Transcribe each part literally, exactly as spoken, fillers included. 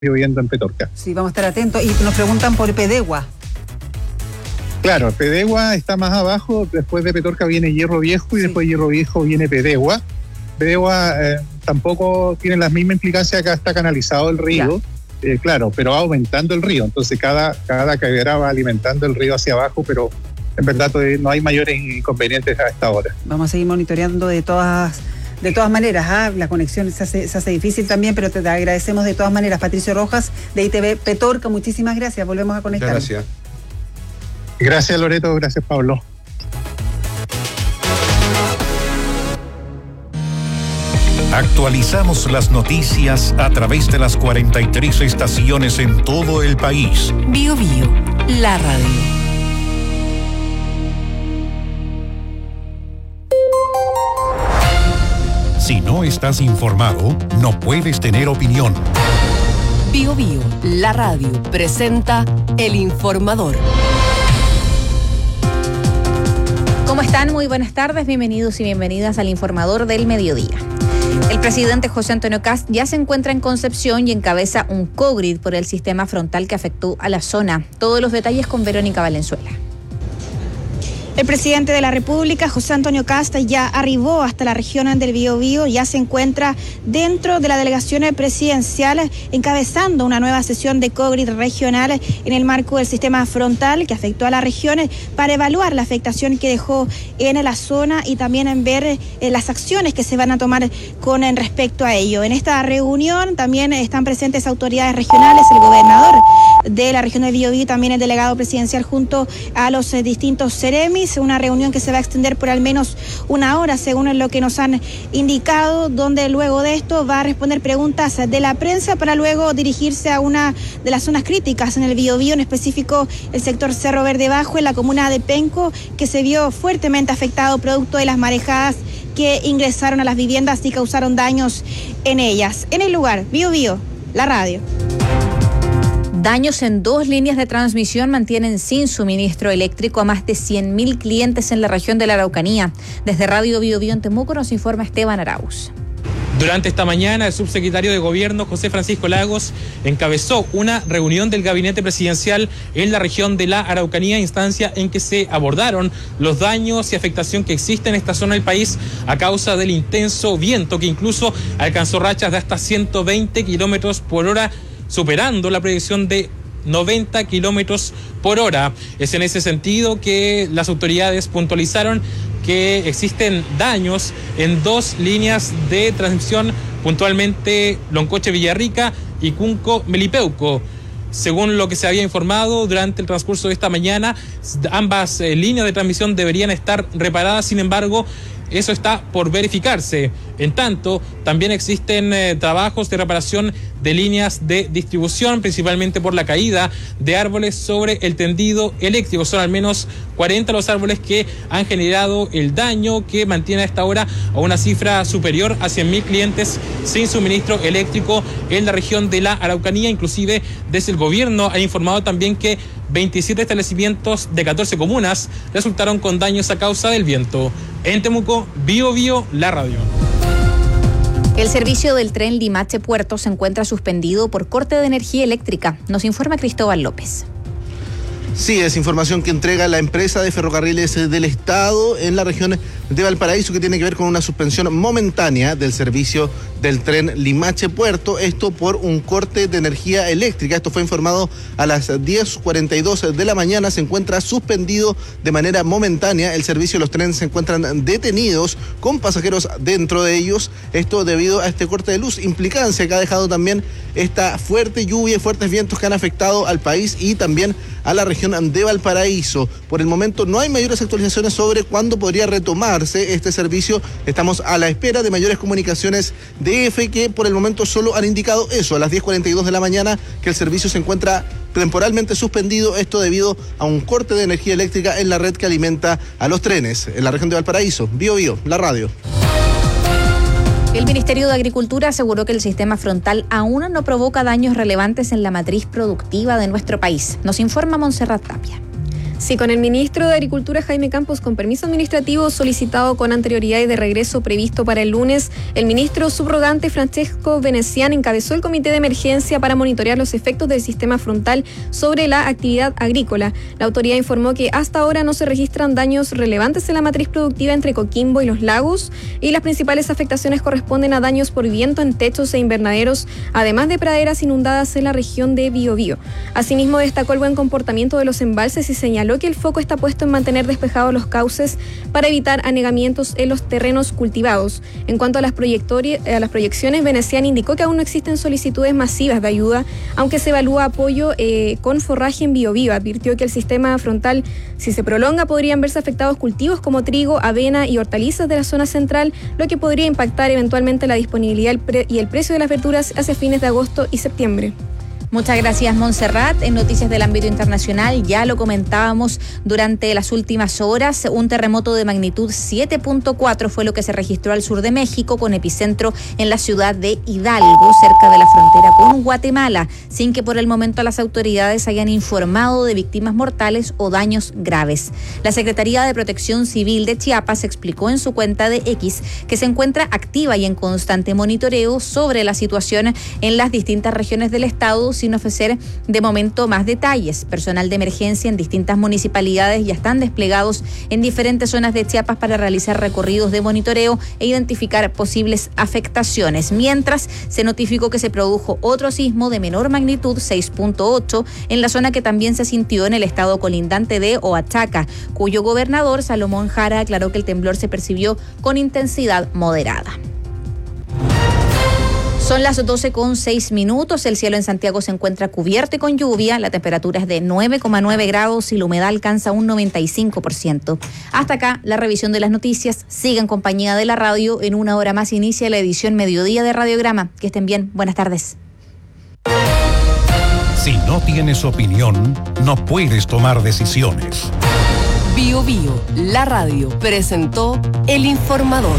lloviendo en Petorca. Sí, vamos a estar atentos. Y nos preguntan por Pedegua. Claro, Pedegua está más abajo, después de Petorca viene Hierro Viejo y sí. Después de Hierro Viejo viene Pedegua. Pedegua eh, tampoco tiene las mismas implicancias, acá está canalizado el río, eh, claro, pero va aumentando el río, entonces cada, cada caguera va alimentando el río hacia abajo, pero en verdad no hay mayores inconvenientes a esta hora. Vamos a seguir monitoreando de todas... De todas maneras, ¿ah? La conexión se hace, se hace difícil también, pero te agradecemos de todas maneras. Patricio Rojas, de I T V Petorca, muchísimas gracias. Volvemos a conectar. Gracias. Gracias, Loreto. Gracias, Pablo. Actualizamos las noticias a través de las cuarenta y tres estaciones en todo el país. Bio Bio, la radio. Si no estás informado, no puedes tener opinión. Bio Bio, la radio, presenta El Informador. ¿Cómo están? Muy buenas tardes, bienvenidos y bienvenidas al Informador del Mediodía. El presidente José Antonio Kast ya se encuentra en Concepción y encabeza un COVID por el sistema frontal que afectó a la zona. Todos los detalles con Verónica Valenzuela. El presidente de la República, José Antonio Kast, ya arribó hasta la región del Biobío, ya se encuentra dentro de la delegación presidencial encabezando una nueva sesión de COVID regional en el marco del sistema frontal que afectó a las regiones para evaluar la afectación que dejó en la zona y también en ver eh, las acciones que se van a tomar con en respecto a ello. En esta reunión también están presentes autoridades regionales, el gobernador de la región del Biobío, también el delegado presidencial junto a los eh, distintos seremis. Una reunión que se va a extender por al menos una hora, según lo que nos han indicado, donde luego de esto va a responder preguntas de la prensa para luego dirigirse a una de las zonas críticas en el Biobío, en específico el sector Cerro Verde Bajo, en la comuna de Penco, que se vio fuertemente afectado producto de las marejadas que ingresaron a las viviendas y causaron daños en ellas. En el lugar, Biobío, la radio. Daños en dos líneas de transmisión mantienen sin suministro eléctrico a más de cien mil clientes en la región de la Araucanía. Desde Radio Bio Bio en Temuco nos informa Esteban Arauz. Durante esta mañana, el subsecretario de Gobierno, José Francisco Lagos, encabezó una reunión del gabinete presidencial en la región de la Araucanía, instancia en que se abordaron los daños y afectación que existe en esta zona del país a causa del intenso viento que incluso alcanzó rachas de hasta ciento veinte kilómetros por hora, superando la proyección de noventa kilómetros por hora. Es en ese sentido que las autoridades puntualizaron que existen daños en dos líneas de transmisión, puntualmente Loncoche-Villarrica y Cunco-Melipeuco. Según lo que se había informado durante el transcurso de esta mañana, ambas eh, líneas de transmisión deberían estar reparadas, sin embargo, eso está por verificarse. En tanto, también existen eh, trabajos de reparación de líneas de distribución, principalmente por la caída de árboles sobre el tendido eléctrico. Son al menos cuarenta los árboles que han generado el daño, que mantiene a esta hora a una cifra superior a cien mil clientes sin suministro eléctrico en la región de la Araucanía. Inclusive, desde el gobierno ha informado también que veintisiete establecimientos de catorce comunas resultaron con daños a causa del viento. En Temuco, Bio Bio, la radio. El servicio del tren Limache-Puerto se encuentra suspendido por corte de energía eléctrica. Nos informa Cristóbal López. Sí, es información que entrega la empresa de ferrocarriles del Estado en la región de Valparaíso, que tiene que ver con una suspensión momentánea del servicio del tren Limache-Puerto, esto por un corte de energía eléctrica. Esto fue informado a las diez cuarenta y dos de la mañana. Se encuentra suspendido de manera momentánea el servicio. Los trenes se encuentran detenidos con pasajeros dentro de ellos, esto debido a este corte de luz, implicancia que ha dejado también esta fuerte lluvia y fuertes vientos que han afectado al país y también a la región de Valparaíso. Por el momento no hay mayores actualizaciones sobre cuándo podría retomarse este servicio. Estamos a la espera de mayores comunicaciones de E F, que por el momento solo han indicado eso, a las diez cuarenta y dos de la mañana, que el servicio se encuentra temporalmente suspendido, esto debido a un corte de energía eléctrica en la red que alimenta a los trenes en la región de Valparaíso. Bio Bio, la radio. El Ministerio de Agricultura aseguró que el sistema frontal aún no provoca daños relevantes en la matriz productiva de nuestro país. Nos informa Montserrat Tapia. Sí, con el ministro de Agricultura, Jaime Campos, con permiso administrativo solicitado con anterioridad y de regreso previsto para el lunes, el ministro subrogante Francesco Venecián encabezó el comité de emergencia para monitorear los efectos del sistema frontal sobre la actividad agrícola. La autoridad informó que hasta ahora no se registran daños relevantes en la matriz productiva entre Coquimbo y los lagos, y las principales afectaciones corresponden a daños por viento en techos e invernaderos, además de praderas inundadas en la región de Biobío. Asimismo, destacó el buen comportamiento de los embalses y señaló que el foco está puesto en mantener despejados los cauces para evitar anegamientos en los terrenos cultivados. En cuanto a las, a las proyecciones, Venecián indicó que aún no existen solicitudes masivas de ayuda, aunque se evalúa apoyo eh, con forraje en Biobío. Advirtió que el sistema frontal, si se prolonga, podrían verse afectados cultivos como trigo, avena y hortalizas de la zona central, lo que podría impactar eventualmente la disponibilidad y el precio de las verduras hacia fines de agosto y septiembre. Muchas gracias, Montserrat. En noticias del ámbito internacional, ya lo comentábamos durante las últimas horas, un terremoto de magnitud siete punto cuatro fue lo que se registró al sur de México, con epicentro en la ciudad de Hidalgo, cerca de la frontera con Guatemala, sin que por el momento las autoridades hayan informado de víctimas mortales o daños graves. La Secretaría de Protección Civil de Chiapas explicó en su cuenta de X que se encuentra activa y en constante monitoreo sobre la situación en las distintas regiones del estado, sin ofrecer de momento más detalles. Personal de emergencia en distintas municipalidades ya están desplegados en diferentes zonas de Chiapas para realizar recorridos de monitoreo e identificar posibles afectaciones. Mientras, se notificó que se produjo otro sismo de menor magnitud, seis punto ocho, en la zona que también se sintió en el estado colindante de Oaxaca, cuyo gobernador, Salomón Jara, aclaró que el temblor se percibió con intensidad moderada. Son las doce con seis minutos, el cielo en Santiago se encuentra cubierto y con lluvia, la temperatura es de nueve coma nueve grados y la humedad alcanza un noventa y cinco por ciento. Hasta acá la revisión de las noticias, siga en compañía de la radio, en una hora más inicia la edición Mediodía de Radiograma. Que estén bien, buenas tardes. Si no tienes opinión, no puedes tomar decisiones. Bio Bio, la radio, presentó El Informador.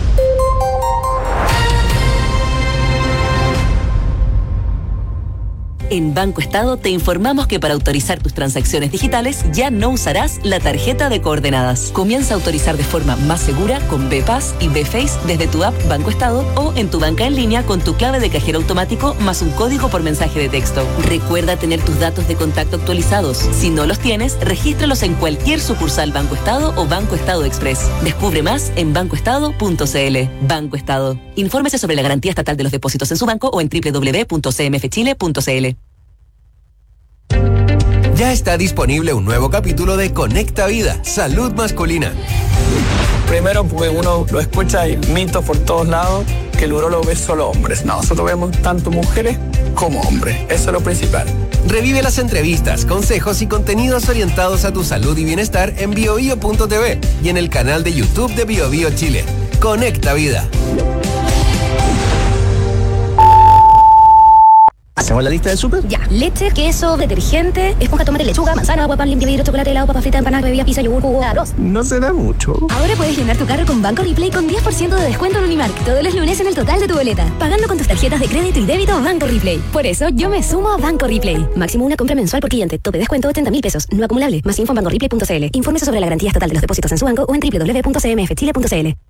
En Banco Estado te informamos que para autorizar tus transacciones digitales ya no usarás la tarjeta de coordenadas. Comienza a autorizar de forma más segura con B-Pass y B-Face desde tu app Banco Estado o en tu banca en línea con tu clave de cajero automático más un código por mensaje de texto. Recuerda tener tus datos de contacto actualizados. Si no los tienes, regístralos en cualquier sucursal Banco Estado o Banco Estado Express. Descubre más en banco estado punto c l. Banco Estado. Infórmese sobre la garantía estatal de los depósitos en su banco o en doble u doble u doble u punto c m f chile punto c l. Ya está disponible un nuevo capítulo de Conecta Vida, Salud Masculina. Primero, porque uno lo escucha y mitos por todos lados, que el urólogo ve solo hombres. No, nosotros vemos tanto mujeres como hombres. Eso es lo principal. Revive las entrevistas, consejos y contenidos orientados a tu salud y bienestar en bio bio punto t v y en el canal de YouTube de BioBio Chile. Conecta Vida. ¿Hacemos la lista del súper? Ya. Leche, queso, detergente, esponja, tomate, lechuga, manzana, agua, pan, limpia vidrio, chocolate, helado, papa frita, empanada, bebida, pizza, yogur, jugo, arroz. No será mucho. Ahora puedes llenar tu carro con Banco Replay con diez por ciento de descuento en Unimark todos los lunes en el total de tu boleta, pagando con tus tarjetas de crédito y débito Banco Replay. Por eso yo me sumo a Banco Replay. Máximo una compra mensual por cliente. Tope de descuento ochenta mil pesos. No acumulable. Más info en banco replay punto c l. Infórmese sobre la garantía estatal de los depósitos en su banco o en doble u doble u doble u punto c m f chile punto c l.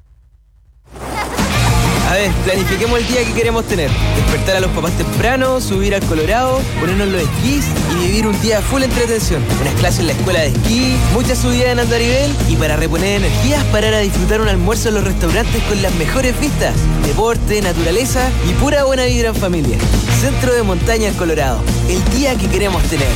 A ver, planifiquemos el día que queremos tener. Despertar a los papás temprano, subir al Colorado, ponernos los esquís y vivir un día full entretención. Unas clases en la escuela de esquí, muchas subidas en andarivel y para reponer energías, parar a disfrutar un almuerzo en los restaurantes con las mejores vistas. Deporte, naturaleza y pura buena vibra en familia. Centro de Montaña en Colorado. El día que queremos tener.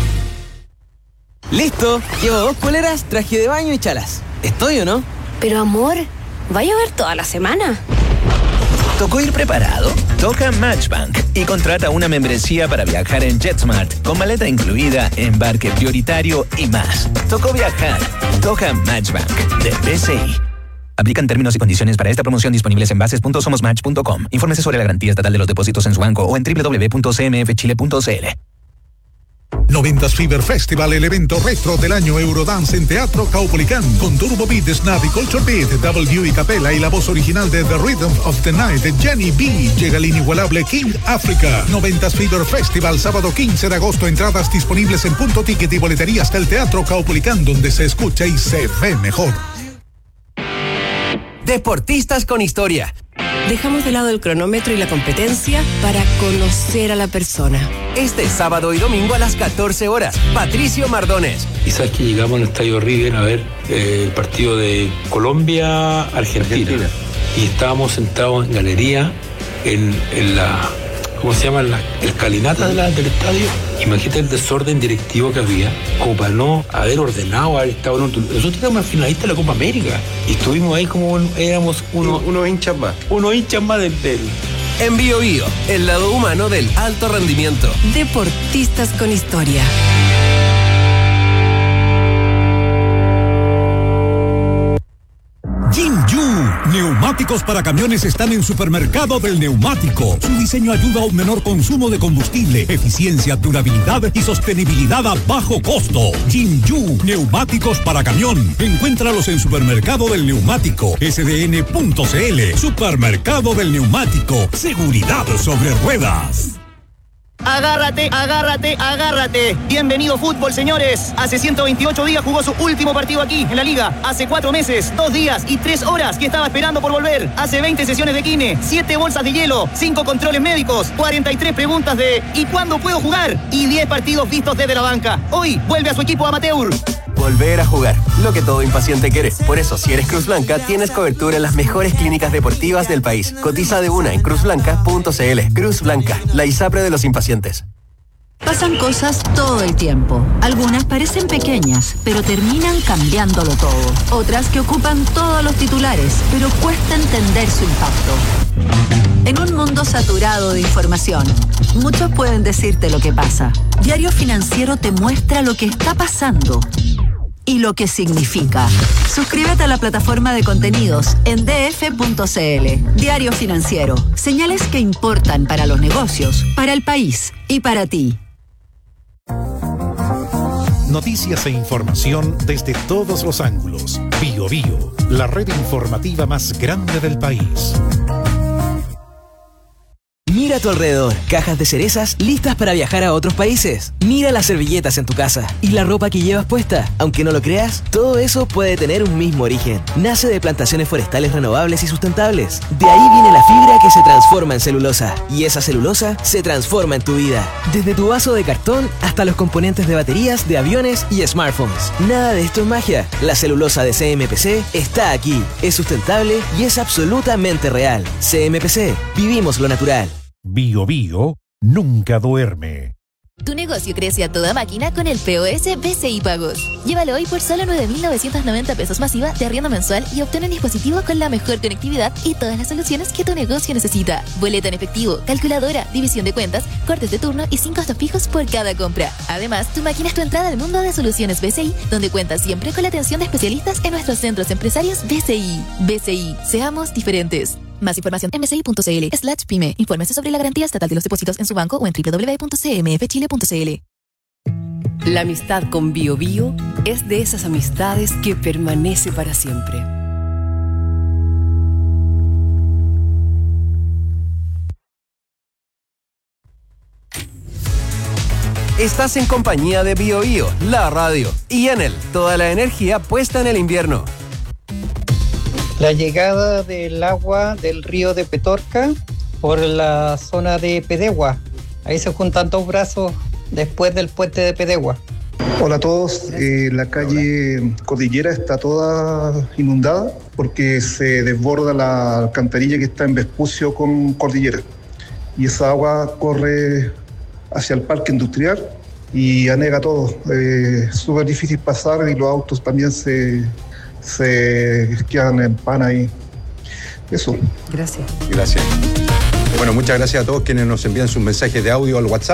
¿Listo? Llevo dos poleras, traje de baño y chalas. ¿Estoy o no? Pero amor, ¿va a llover toda la semana? ¿Tocó ir preparado? Toca Matchbank y contrata una membresía para viajar en JetSmart con maleta incluida, embarque prioritario y más. Tocó viajar. Toca Matchbank de B C I. Aplican términos y condiciones para esta promoción disponibles en bases punto somos match punto com. Infórmese sobre la garantía estatal de los depósitos en su banco o en doble u doble u doble u punto c m f chile punto c l. noventas Fever Festival, el evento retro del año Eurodance en Teatro Caupolicán, con Turbo Beat, Snap y Culture Beat, W y Capella y la voz original de The Rhythm of the Night de Jenny B. Llega el inigualable King Africa. noventas Fever Festival, sábado quince de agosto. Entradas disponibles en Punto Ticket y boleterías del Teatro Caupolicán, donde se escucha y se ve mejor. Deportistas con historia. Dejamos de lado el cronómetro y la competencia para conocer a la persona. Este sábado y domingo a las catorce horas, Patricio Mardones. Quizás que llegamos al Estadio River a ver eh, el partido de Colombia-Argentina. Argentina. Y estábamos sentados en galería, en, en la, ¿cómo se llama? En la escalinata de la, del estadio. Imagínate el desorden directivo que había, como para no haber ordenado, haber estado en un... Nosotros éramos finalistas de la Copa América y estuvimos ahí como éramos unos, unos hinchas más. Unos hinchas más del... del En Bio Bio, el lado humano del alto rendimiento. Deportistas con historia. Jinju, neumáticos para camiones están en Supermercado del Neumático. Su diseño ayuda a un menor consumo de combustible, eficiencia, durabilidad y sostenibilidad a bajo costo. Jinju, neumáticos para camión. Encuéntralos en Supermercado del Neumático, S D N punto C L. Supermercado del Neumático, seguridad sobre ruedas. Agárrate, agárrate, agárrate. Bienvenido fútbol, señores. Hace ciento veintiocho días jugó su último partido aquí, en la Liga. Hace cuatro meses, dos días y tres horas que estaba esperando por volver. Hace veinte sesiones de kine, siete bolsas de hielo, cinco controles médicos, cuarenta y tres preguntas de ¿y cuándo puedo jugar? Y diez partidos vistos desde la banca. Hoy vuelve a su equipo amateur. Volver a jugar, lo que todo impaciente quiere. Por eso, si eres Cruz Blanca, tienes cobertura en las mejores clínicas deportivas del país. Cotiza de una en cruz blanca punto c l. Cruz Blanca, la ISAPRE de los impacientes. Pasan cosas todo el tiempo. Algunas parecen pequeñas, pero terminan cambiándolo todo. Otras que ocupan todos los titulares, pero cuesta entender su impacto. En un mundo saturado de información, muchos pueden decirte lo que pasa. Diario Financiero te muestra lo que está pasando y lo que significa. Suscríbete a la plataforma de contenidos en d f punto c l. Diario Financiero. Señales que importan para los negocios, para el país y para ti. Noticias e información desde todos los ángulos. Bio Bio, la red informativa más grande del país. Mira a tu alrededor, cajas de cerezas listas para viajar a otros países. Mira las servilletas en tu casa y la ropa que llevas puesta. Aunque no lo creas, todo eso puede tener un mismo origen. Nace de plantaciones forestales renovables y sustentables. De ahí viene la fibra que se transforma en celulosa. Y esa celulosa se transforma en tu vida. Desde tu vaso de cartón hasta los componentes de baterías, de aviones y smartphones. Nada de esto es magia. La celulosa de C M P C está aquí. Es sustentable y es absolutamente real. C M P C, vivimos lo natural. Bio Bio nunca duerme. Tu negocio crece a toda máquina con el P O S B C I Pagos. Llévalo hoy por solo nueve mil novecientos noventa pesos masiva de arriendo mensual y obtén un dispositivo con la mejor conectividad y todas las soluciones que tu negocio necesita. Boleta en efectivo, calculadora, división de cuentas, cortes de turno y sin costos fijos por cada compra. Además, tu máquina es tu entrada al mundo de soluciones B C I, donde cuentas siempre con la atención de especialistas en nuestros centros empresarios B C I. B C I, seamos diferentes. Más información en bci punto c l slash pyme. Infórmese sobre la garantía estatal de los depósitos en su banco o en w w w punto c m f chile punto c l. La amistad con Bio Bio es de esas amistades que permanece para siempre. Estás en compañía de Bio Bio, la radio, y Enel, toda la energía puesta en el invierno. La llegada del agua del río de Petorca por la zona de Pedegua. Ahí se juntan dos brazos después del puente de Pedegua. Hola a todos. Eh, la calle Cordillera está toda inundada porque se desborda la alcantarilla que está en Vespucio con Cordillera. Y esa agua corre hacia el parque industrial y anega todo. Es eh, súper difícil pasar y los autos también se... se quedan en pan ahí. Eso. Gracias. Gracias. Bueno, muchas gracias a todos quienes nos envían sus mensajes de audio al WhatsApp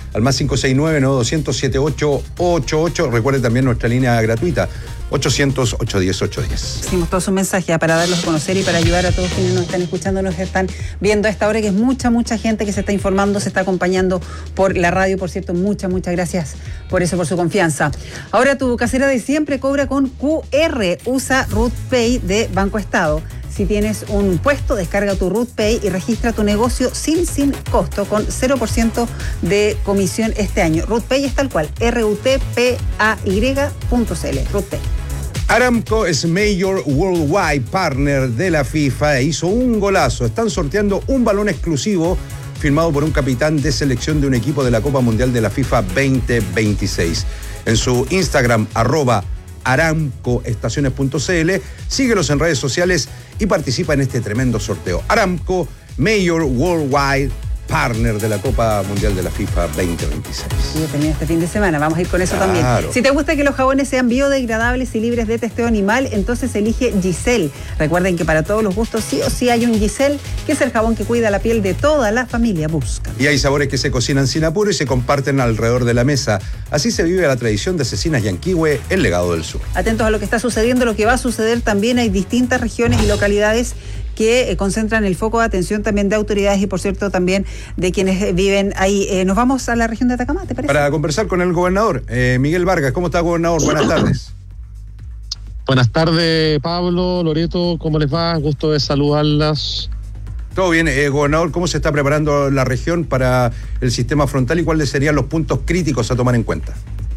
al más cinco seis nueve, nueve dos cero cero, siete ocho ocho ocho. Recuerden también nuestra línea gratuita, ochocientos, ochocientos diez, ochocientos diez. Hicimos todo su mensaje para darlos a conocer y para ayudar a todos quienes nos están escuchando, nos están viendo a esta hora, que es mucha, mucha gente que se está informando, se está acompañando por la radio, por cierto, muchas, muchas gracias por eso, por su confianza. Ahora tu casera de siempre cobra con Q R, usa Ruth Pay de Banco Estado. Si tienes un puesto, descarga tu Ruth Pay y registra tu negocio sin, sin costo, con cero por ciento de comisión este año. Ruth Pay es tal cual, R U T P A Y punto C L, Ruth Pay. Aramco es Mayor Worldwide Partner de la FIFA e hizo un golazo. Están sorteando un balón exclusivo firmado por un capitán de selección de un equipo de la Copa Mundial de la FIFA veinte veintiséis. En su Instagram, arroba aramco estaciones punto c l, síguelos en redes sociales y participa en este tremendo sorteo. Aramco, Mayor Worldwide Partner de la Copa Mundial de la FIFA veinte veintiséis. Sí, termina este fin de semana, vamos a ir con eso Claro. también. Si te gusta que los jabones sean biodegradables y libres de testeo animal, entonces elige Giselle. Recuerden que para todos los gustos sí o sí hay un Giselle, que es el jabón que cuida la piel de toda la familia. Busca. Y hay sabores que se cocinan sin apuro y se comparten alrededor de la mesa. Así se vive la tradición de Cecinas Yanquihue, el legado del sur. Atentos a lo que está sucediendo, lo que va a suceder también. Hay distintas regiones y localidades que eh, concentran el foco de atención también de autoridades y, por cierto, también de quienes eh, viven ahí. Eh, nos vamos a la región de Atacama, ¿te parece? Para conversar con el gobernador, eh, Miguel Vargas. ¿Cómo está, gobernador? Buenas tardes. Buenas tardes, Pablo, Loreto, ¿cómo les va? Gusto de saludarlas. Todo bien, eh, gobernador, ¿cómo se está preparando la región para el sistema frontal y cuáles serían los puntos críticos a tomar en cuenta?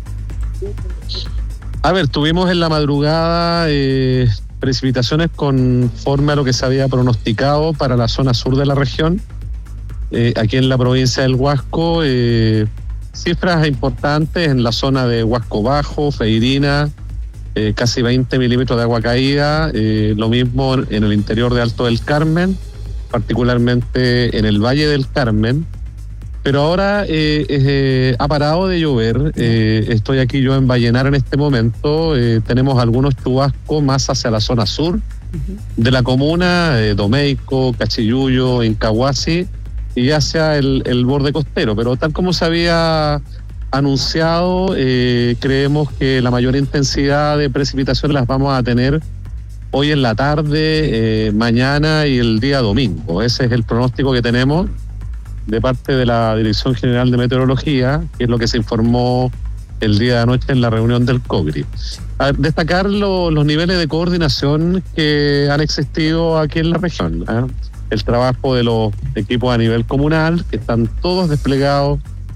A ver, tuvimos en la madrugada eh, precipitaciones conforme a lo que se había pronosticado para la zona sur de la región. Eh, aquí en la provincia del Huasco, eh, cifras importantes en la zona de Huasco Bajo, Feirina, eh, casi veinte milímetros de agua caída, eh, lo mismo en el interior de Alto del Carmen, particularmente en el Valle del Carmen. Pero ahora eh, eh, ha parado de llover, eh, estoy aquí yo en Vallenar en este momento, eh, tenemos algunos chubascos más hacia la zona sur de la comuna, eh, Domeico, Cachiyuyo, Incahuasi y hacia el, el borde costero, pero tal como se había anunciado, eh, creemos que la mayor intensidad de precipitaciones las vamos a tener hoy en la tarde, eh, mañana y el día domingo. Ese es el pronóstico que tenemos de parte de la Dirección General de Meteorología, que es lo que se informó el día de anoche en la reunión del COGRI. A destacar lo, los niveles de coordinación que han existido aquí en la región, ¿eh? El trabajo de los equipos a nivel comunal, que están todos desplegados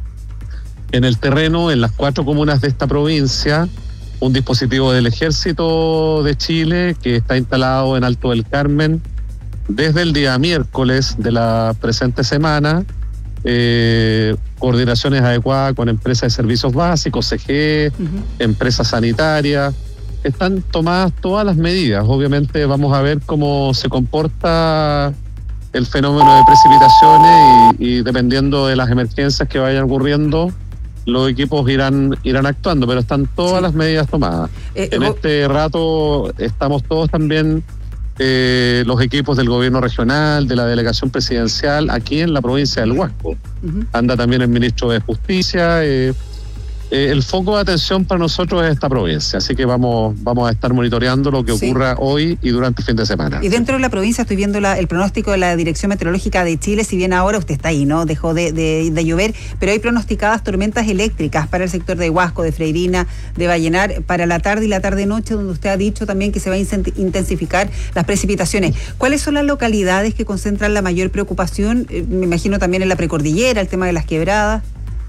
en el terreno, en las cuatro comunas de esta provincia, un dispositivo del Ejército de Chile que está instalado en Alto del Carmen desde el día miércoles de la presente semana, eh, coordinaciones adecuadas con empresas de servicios básicos, C G E, uh-huh. empresas sanitarias, están tomadas todas las medidas. Obviamente vamos a ver cómo se comporta el fenómeno de precipitaciones y, y dependiendo de las emergencias que vayan ocurriendo, los equipos irán irán actuando, pero están todas sí. las medidas tomadas. Eh, en este rato estamos todos también, eh, los equipos del gobierno regional, de la delegación presidencial, aquí en la provincia del Huasco. Uh-huh. Anda también el ministro de Justicia. Eh, eh, el foco de atención para nosotros es esta provincia, así que vamos vamos a estar monitoreando lo que sí. ocurra hoy y durante el fin de semana. Y dentro de la provincia estoy viendo la, el pronóstico de la Dirección Meteorológica de Chile, si bien ahora usted está ahí, ¿no? Dejó de, de, de llover, pero hay pronosticadas tormentas eléctricas para el sector de Huasco, de Freirina, de Vallenar, para la tarde y la tarde-noche, donde usted ha dicho también que se va a intensificar las precipitaciones. ¿Cuáles son las localidades que concentran la mayor preocupación? Eh, me imagino también en la precordillera, el tema de las quebradas.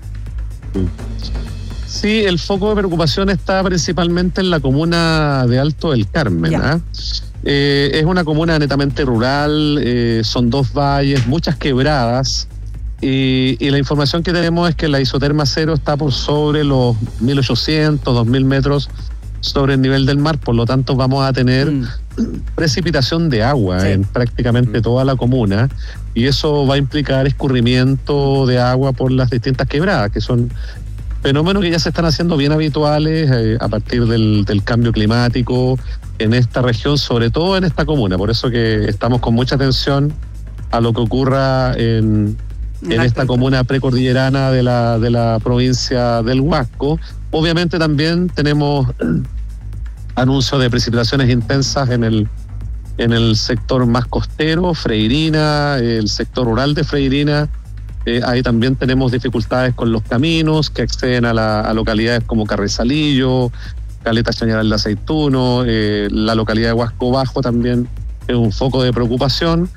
Sí, el foco de preocupación está principalmente en la comuna de Alto del Carmen. ¿eh? Eh, es una comuna netamente rural, eh, son dos valles, muchas quebradas, y, y la información que tenemos es que la isoterma cero está por sobre los mil ochocientos, dos mil metros sobre el nivel del mar, por lo tanto vamos a tener mm. precipitación de agua sí. en prácticamente mm. toda la comuna, y eso va a implicar escurrimiento de agua por las distintas quebradas, que son fenómenos que ya se están haciendo bien habituales eh, a partir del, del cambio climático en esta región, sobre todo en esta comuna. Por eso que estamos con mucha atención a lo que ocurra en, en esta comuna precordillerana de la, de la provincia del Huasco. Obviamente también tenemos anuncios de precipitaciones intensas en el, en el sector más costero, Freirina, el sector rural de Freirina. Eh, ahí también tenemos dificultades con los caminos que acceden a, la, a localidades como Carrizalillo, Caleta Chañaral de Aceituno, eh, la localidad de Huasco Bajo también es un foco de preocupación.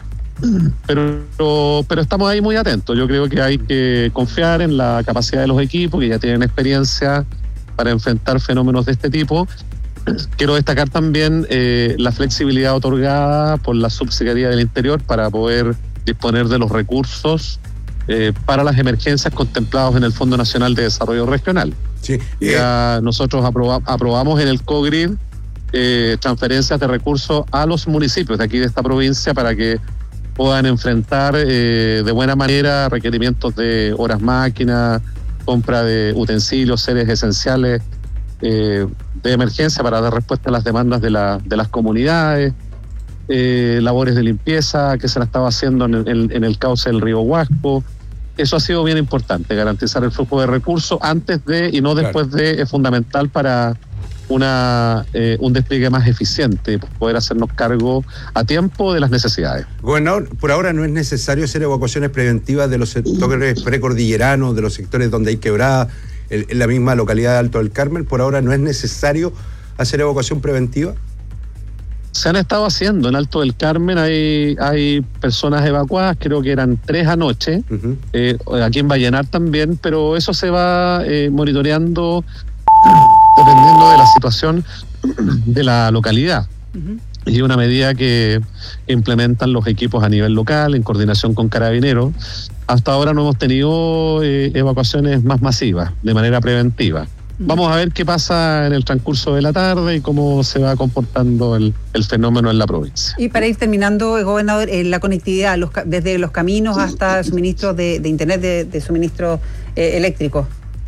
Pero, pero estamos ahí muy atentos. Yo creo que hay que confiar en la capacidad de los equipos que ya tienen experiencia para enfrentar fenómenos de este tipo. Quiero destacar también eh, la flexibilidad otorgada por la Subsecretaría del Interior para poder disponer de los recursos eh, para las emergencias contemplados en el Fondo Nacional de Desarrollo Regional. Sí. Ya eh. nosotros aproba, aprobamos en el COGRID eh, transferencias de recursos a los municipios de aquí de esta provincia para que puedan enfrentar eh, de buena manera requerimientos de horas máquina, compra de utensilios, seres esenciales eh, de emergencia para dar respuesta a las demandas de, la, de las comunidades, eh, labores de limpieza que se la estaba haciendo en el, en el cauce del río Huasco. Eso ha sido bien importante, garantizar el flujo de recursos antes de y no después claro. de, es fundamental para una eh, un despliegue más eficiente, poder hacernos cargo a tiempo de las necesidades. Gobernador, por ahora no es necesario hacer evacuaciones preventivas de los sectores precordilleranos, de los sectores donde hay quebrada, en, en la misma localidad de Alto del Carmen, por ahora no es necesario hacer evacuación preventiva. Se han estado haciendo en Alto del Carmen, hay, hay personas evacuadas, creo que eran tres anoche, uh-huh. eh, aquí en Vallenar también, pero eso se va eh, monitoreando dependiendo de la situación de la localidad. Uh-huh. Y una medida que implementan los equipos a nivel local, en coordinación con Carabineros. Hasta ahora no hemos tenido eh, evacuaciones más masivas, de manera preventiva. Uh-huh. Vamos a ver qué pasa en el transcurso de la tarde y cómo se va comportando el, el fenómeno en la provincia. Y para ir terminando, gobernador, eh, la conectividad, los, desde los caminos hasta suministros de, de internet, de, de suministro eh, eléctrico.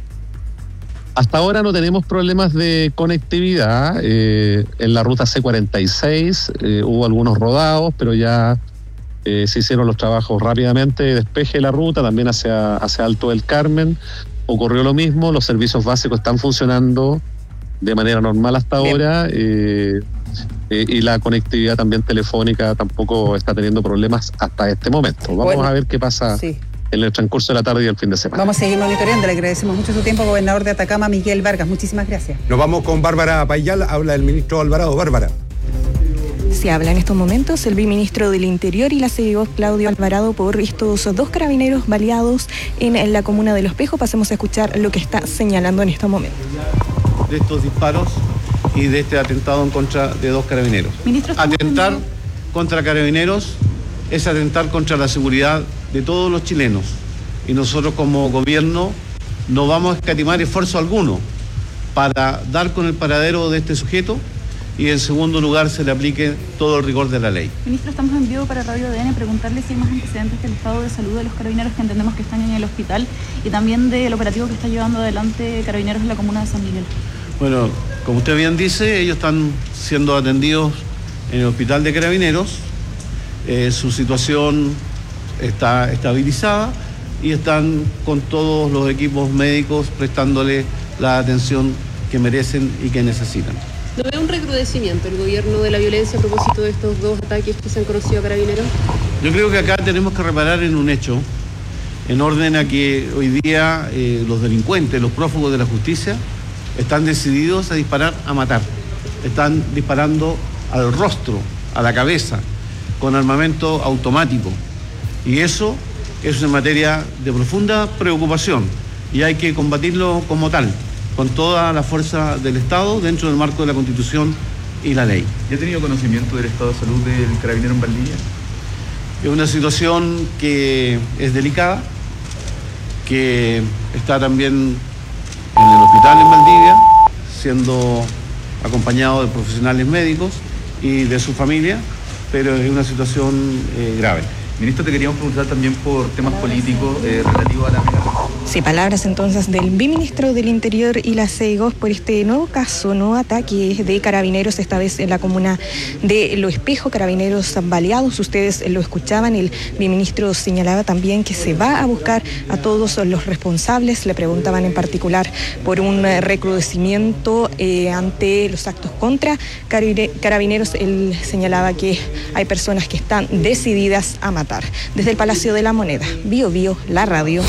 Hasta ahora no tenemos problemas de conectividad. Eh, en la ruta C cuarenta y seis eh, hubo algunos rodados, pero ya eh, se hicieron los trabajos rápidamente de despeje de la ruta, también hacia, hacia Alto del Carmen. Ocurrió lo mismo, los servicios básicos están funcionando de manera normal hasta Bien. ahora eh, eh, y la conectividad también telefónica tampoco está teniendo problemas hasta este momento. Vamos bueno, a ver qué pasa. Sí. En el transcurso de la tarde y el fin de semana. Vamos a seguir monitoreando. Le agradecemos mucho su tiempo, gobernador de Atacama, Miguel Vargas. Muchísimas gracias. Nos vamos con Bárbara Payal. Habla el ministro Alvarado. Bárbara. Se habla en estos momentos el viceministro del Interior y la C E O Claudio Alvarado por estos dos carabineros baleados en la comuna de Los Pejos. Pasemos a escuchar lo que está señalando en estos momentos. De estos disparos y de este atentado en contra de dos carabineros. Ministro, atentar contra carabineros es atentar contra la seguridad de todos los chilenos. Y nosotros como gobierno no vamos a escatimar esfuerzo alguno para dar con el paradero de este sujeto y en segundo lugar se le aplique todo el rigor de la ley. Ministro, estamos en vivo para Radio A D N, preguntarle si hay más antecedentes del estado de salud de los carabineros que entendemos que están en el hospital y también del operativo que está llevando adelante Carabineros en la comuna de San Miguel. Bueno, como usted bien dice, ellos están siendo atendidos en el hospital de Carabineros. Eh, su situación está estabilizada y están con todos los equipos médicos prestándole la atención que merecen y que necesitan. ¿No ve un recrudecimiento el gobierno de la violencia a propósito de estos dos ataques que se han conocido a Carabineros? Yo creo que acá tenemos que reparar en un hecho, en orden a que hoy día eh, los delincuentes, los prófugos de la justicia, están decididos a disparar, a matar. Están disparando al rostro, a la cabeza, con armamento automático. Y eso es una materia de profunda preocupación y hay que combatirlo como tal, con toda la fuerza del Estado dentro del marco de la Constitución y la ley. ¿Ya ha tenido conocimiento del estado de salud del carabinero en Valdivia? Es una situación que es delicada, que está también en el hospital en Valdivia, siendo acompañado de profesionales médicos y de su familia, pero es una situación eh, grave. Ministro, te queríamos preguntar también por temas políticos eh, relativos a la mega Sí, palabras entonces del viceministro del Interior y la C E G O S por este nuevo caso, nuevo ataque de carabineros, esta vez en la comuna de Lo Espejo, carabineros baleados. Ustedes lo escuchaban, el viceministro señalaba también que se va a buscar a todos los responsables. Le preguntaban en particular por un recrudecimiento eh, ante los actos contra carabineros. Él señalaba que hay personas que están decididas a matar. Desde el Palacio de la Moneda, Bio Bio, la radio.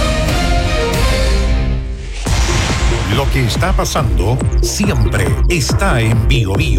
Lo que está pasando siempre está en Bio Bio.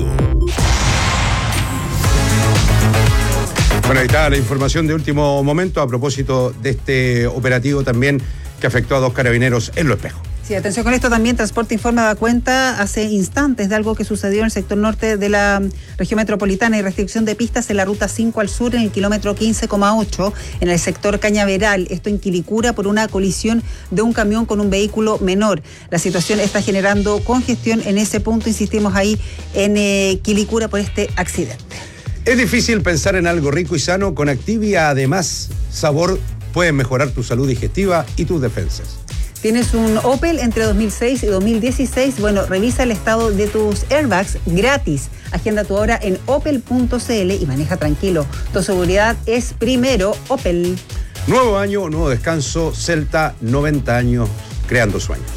Bueno, ahí está la información de último momento a propósito de este operativo también que afectó a dos carabineros en Lo Espejo. Sí, atención con esto también. Transporte Informa da cuenta hace instantes de algo que sucedió en el sector norte de la región metropolitana y restricción de pistas en la ruta cinco al sur en el kilómetro quince coma ocho en el sector Cañaveral. Esto en Quilicura por una colisión de un camión con un vehículo menor. La situación está generando congestión en ese punto, insistimos ahí en eh, Quilicura por este accidente. Es difícil pensar en algo rico y sano. Con Activia, además, sabor puede mejorar tu salud digestiva y tus defensas. ¿Tienes un Opel entre dos mil seis y dos mil dieciséis? Bueno, revisa el estado de tus airbags gratis. Agenda tu hora en opel punto cl y maneja tranquilo. Tu seguridad es primero, Opel. Nuevo año, nuevo descanso. Celta, noventa años, creando sueños.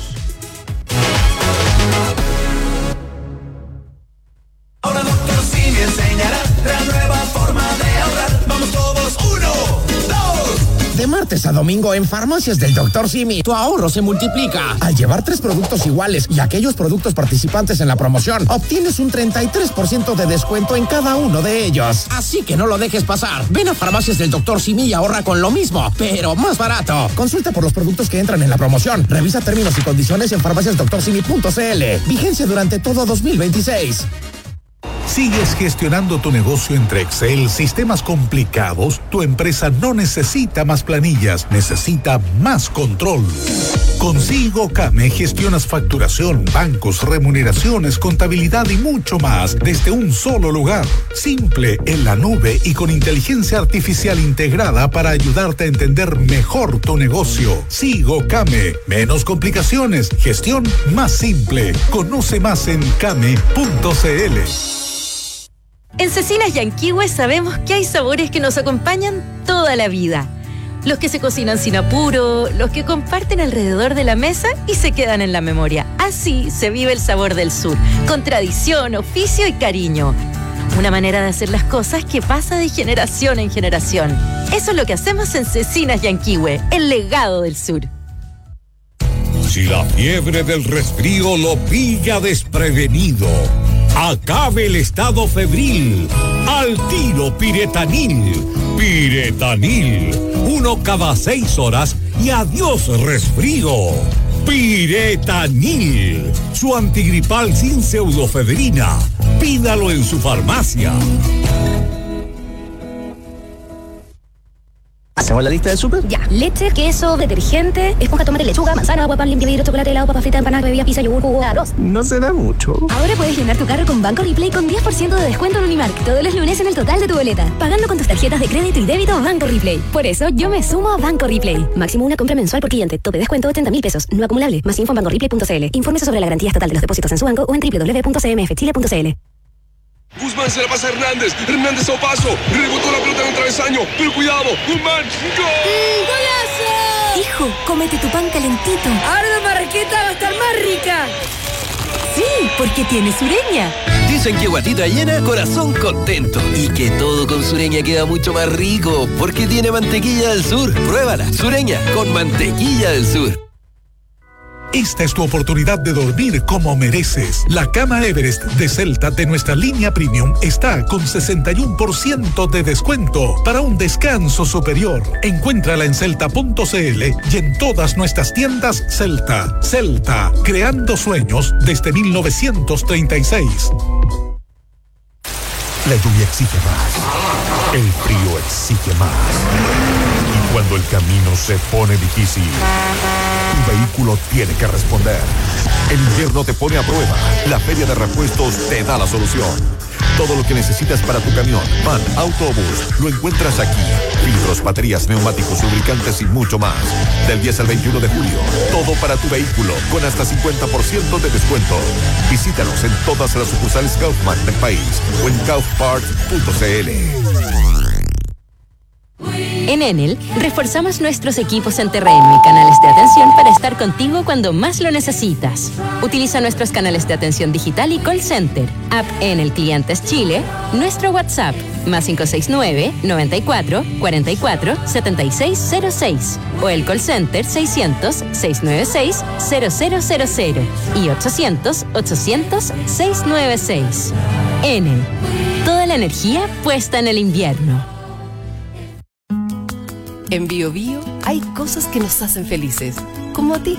Ahora doctor Simi enseñará la nueva forma de ahorrar. Vamos todos, uno, dos. De martes a domingo en Farmacias del doctor Simi, tu ahorro se multiplica. Al llevar tres productos iguales y aquellos productos participantes en la promoción, obtienes un treinta y tres por ciento de descuento en cada uno de ellos. Así que no lo dejes pasar. Ven a Farmacias del doctor Simi y ahorra con lo mismo, pero más barato. Consulta por los productos que entran en la promoción. Revisa términos y condiciones en farmacias doctor simi punto cl. Vigencia durante todo dos mil veintiséis. ¿Sigues gestionando tu negocio entre Excel, sistemas complicados? Tu empresa no necesita más planillas, necesita más control. Con SigoCame gestionas facturación, bancos, remuneraciones, contabilidad y mucho más desde un solo lugar. Simple, en la nube y con inteligencia artificial integrada para ayudarte a entender mejor tu negocio. SigoCame, menos complicaciones, gestión más simple. Conoce más en came punto cl. En Cecinas Yanquihue sabemos que hay sabores que nos acompañan toda la vida. Los que se cocinan sin apuro, los que comparten alrededor de la mesa y se quedan en la memoria. Así se vive el sabor del sur, con tradición, oficio y cariño. Una manera de hacer las cosas que pasa de generación en generación. Eso es lo que hacemos en Cecinas Yanquihue, el legado del sur. Si la fiebre del resfrío lo pilla desprevenido, acabe el estado febril. Al tiro Piretanil. Piretanil. Uno cada seis horas y adiós resfrío. Piretanil. Su antigripal sin pseudofebrina. Pídalo en su farmacia. ¿Hacemos la lista del súper? Ya. Leche, queso, detergente, esponja, tomate, lechuga, manzana, agua, pan, limpia vidrio, chocolate, helado, papa frita, empanada, bebida, pizza, yogur, jugo, arroz. No se da mucho. Ahora puedes llenar tu carro con Banco Replay con diez por ciento de descuento en Unimark todos los lunes en el total de tu boleta. Pagando con tus tarjetas de crédito y débito Banco Replay. Por eso yo me sumo a Banco Replay. Máximo una compra mensual por cliente. Tope descuento ochenta mil pesos. No acumulable. Más info en banco replay punto cl. Infórmese sobre la garantía estatal de los depósitos en su banco o en doble u doble u doble u punto c m f chile punto c l. Guzmán se la pasa a Hernández. Hernández a paso. Rebotó la pelota en un travesaño. Pero cuidado. Guzmán. ¡Gol! ¡Golazo! Hijo, cómete tu pan calentito. Ahora la marraqueta va a estar más rica. Sí, porque tiene Sureña. Dicen que guatita llena, corazón contento. Y que todo con Sureña queda mucho más rico. Porque tiene mantequilla del sur. Pruébala. Sureña con mantequilla del sur. Esta es tu oportunidad de dormir como mereces. La cama Everest de Celta de nuestra línea Premium está con sesenta y uno por ciento de descuento para un descanso superior. Encuéntrala en celta punto cl y en todas nuestras tiendas Celta. Celta, creando sueños desde mil novecientos treinta y seis. La lluvia exige más. El frío exige más. Y cuando el camino se pone difícil, tu vehículo tiene que responder. El invierno te pone a prueba. La Feria de Repuestos te da la solución. Todo lo que necesitas para tu camión, van, auto o bus, lo encuentras aquí. Filtros, baterías, neumáticos, lubricantes y mucho más. Del diez al veintiuno de julio, todo para tu vehículo, con hasta cincuenta por ciento de descuento. Visítanos en todas las sucursales Kaufman del país o en kaufparts punto c l. En Enel, reforzamos nuestros equipos en terreno y canales de atención para estar contigo cuando más lo necesitas. Utiliza nuestros canales de atención digital y call center, app Enel Clientes Chile, nuestro WhatsApp, más cinco seis nueve, noventa y cuatro, cuarenta y cuatro, setenta y seis cero seis, o el call center seiscientos, seiscientos noventa y seis, cero cero cero cero y ochocientos, ochocientos, seiscientos noventa y seis. Enel, toda la energía puesta en el invierno. En Bio Bio hay cosas que nos hacen felices, como a ti.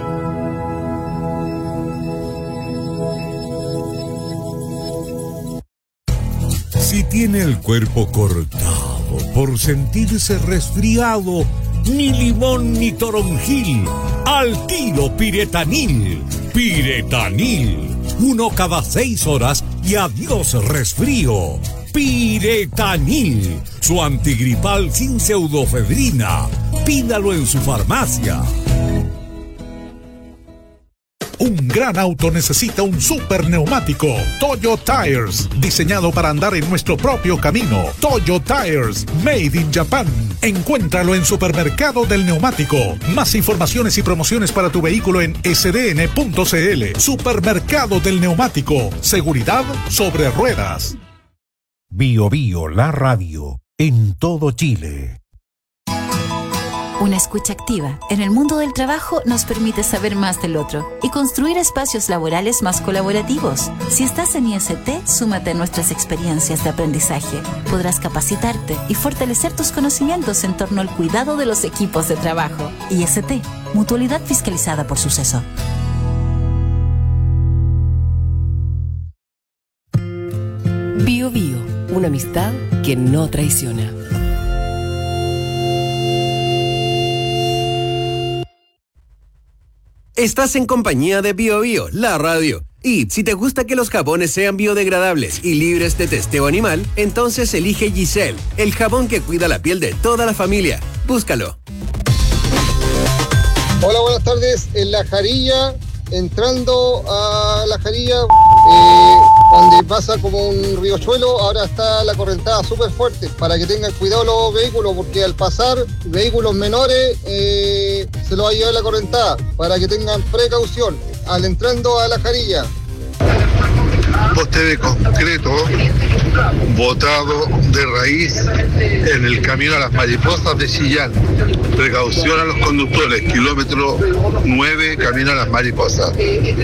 Si tiene el cuerpo cortado por sentirse resfriado, ni limón ni toronjil, al tiro Piretanil. Piretanil, uno cada seis horas y adiós resfrío. Piretanil, su antigripal sin pseudofedrina. Pídalo en su farmacia. Un gran auto necesita un super neumático. Toyo Tires, diseñado para andar en nuestro propio camino. Toyo Tires, made in Japan. Encuéntralo en Supermercado del Neumático. Más informaciones y promociones para tu vehículo en s d n punto c l. Supermercado del Neumático. Seguridad sobre ruedas. Bio Bio, la radio, en todo Chile. Una escucha activa en el mundo del trabajo nos permite saber más del otro y construir espacios laborales más colaborativos. Si estás en I S T, súmate a nuestras experiencias de aprendizaje. Podrás capacitarte y fortalecer tus conocimientos en torno al cuidado de los equipos de trabajo. I S T, Mutualidad Fiscalizada por Suceso. Bio Bio, una amistad que no traiciona. Estás en compañía de Bio Bio, la radio. Y si te gusta que los jabones sean biodegradables y libres de testeo animal, entonces elige Giselle, el jabón que cuida la piel de toda la familia. Búscalo. Hola, buenas tardes. En La Jarilla, entrando a La Jarilla, eh, donde pasa como un riachuelo, ahora está la correntada súper fuerte, para que tengan cuidado los vehículos, porque al pasar vehículos menores eh, se los va a llevar la correntada, para que tengan precaución al entrando a La Jarilla. Poste de concreto botado de raíz en el camino a las mariposas de Chillán. Precaución a los conductores, kilómetro nueve, camino a las mariposas.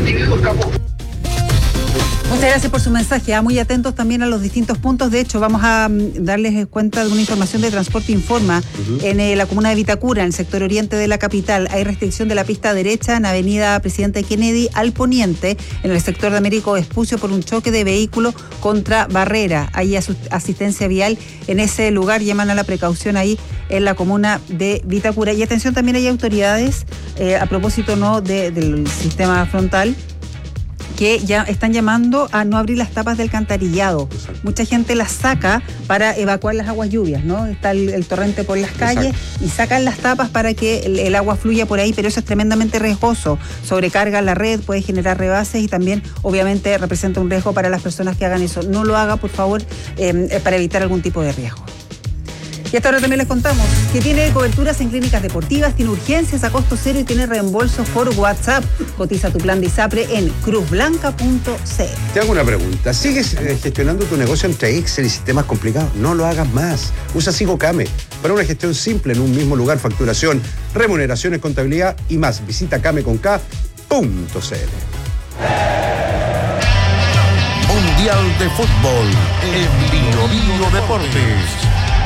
Muchas gracias por su mensaje. Ah, muy atentos también a los distintos puntos. De hecho, vamos a um, darles cuenta de una información de Transporte Informa. Uh-huh. En eh, la comuna de Vitacura, en el sector oriente de la capital, hay restricción de la pista derecha en avenida Presidente Kennedy al poniente, en el sector de Américo Vespucio, por un choque de vehículo contra barrera. Hay asu- asistencia vial en ese lugar. Llaman a la precaución ahí en la comuna de Vitacura. Y atención, también hay autoridades, eh, a propósito no de, del sistema frontal, que ya están llamando a no abrir las tapas del alcantarillado. Exacto. Mucha gente las saca para evacuar las aguas lluvias, ¿no? Está el, el torrente por las calles. Exacto. Y sacan las tapas para que el, el agua fluya por ahí, pero eso es tremendamente riesgoso. Sobrecarga la red, puede generar rebases y también, obviamente, representa un riesgo para las personas que hagan eso. No lo haga, por favor, eh, para evitar algún tipo de riesgo. Y hasta ahora también les contamos que tiene coberturas en clínicas deportivas, tiene urgencias a costo cero y tiene reembolsos por WhatsApp. Cotiza tu plan de ISAPRE en cruz blanca punto c l. Te hago una pregunta. ¿Sigues eh, gestionando tu negocio entre Excel y sistemas complicados? No lo hagas más. Usa SigoCame para una gestión simple en un mismo lugar, facturación, remuneraciones, contabilidad y más. Visita came con k punto c l. Mundial de Fútbol en Bio Bio Deportes.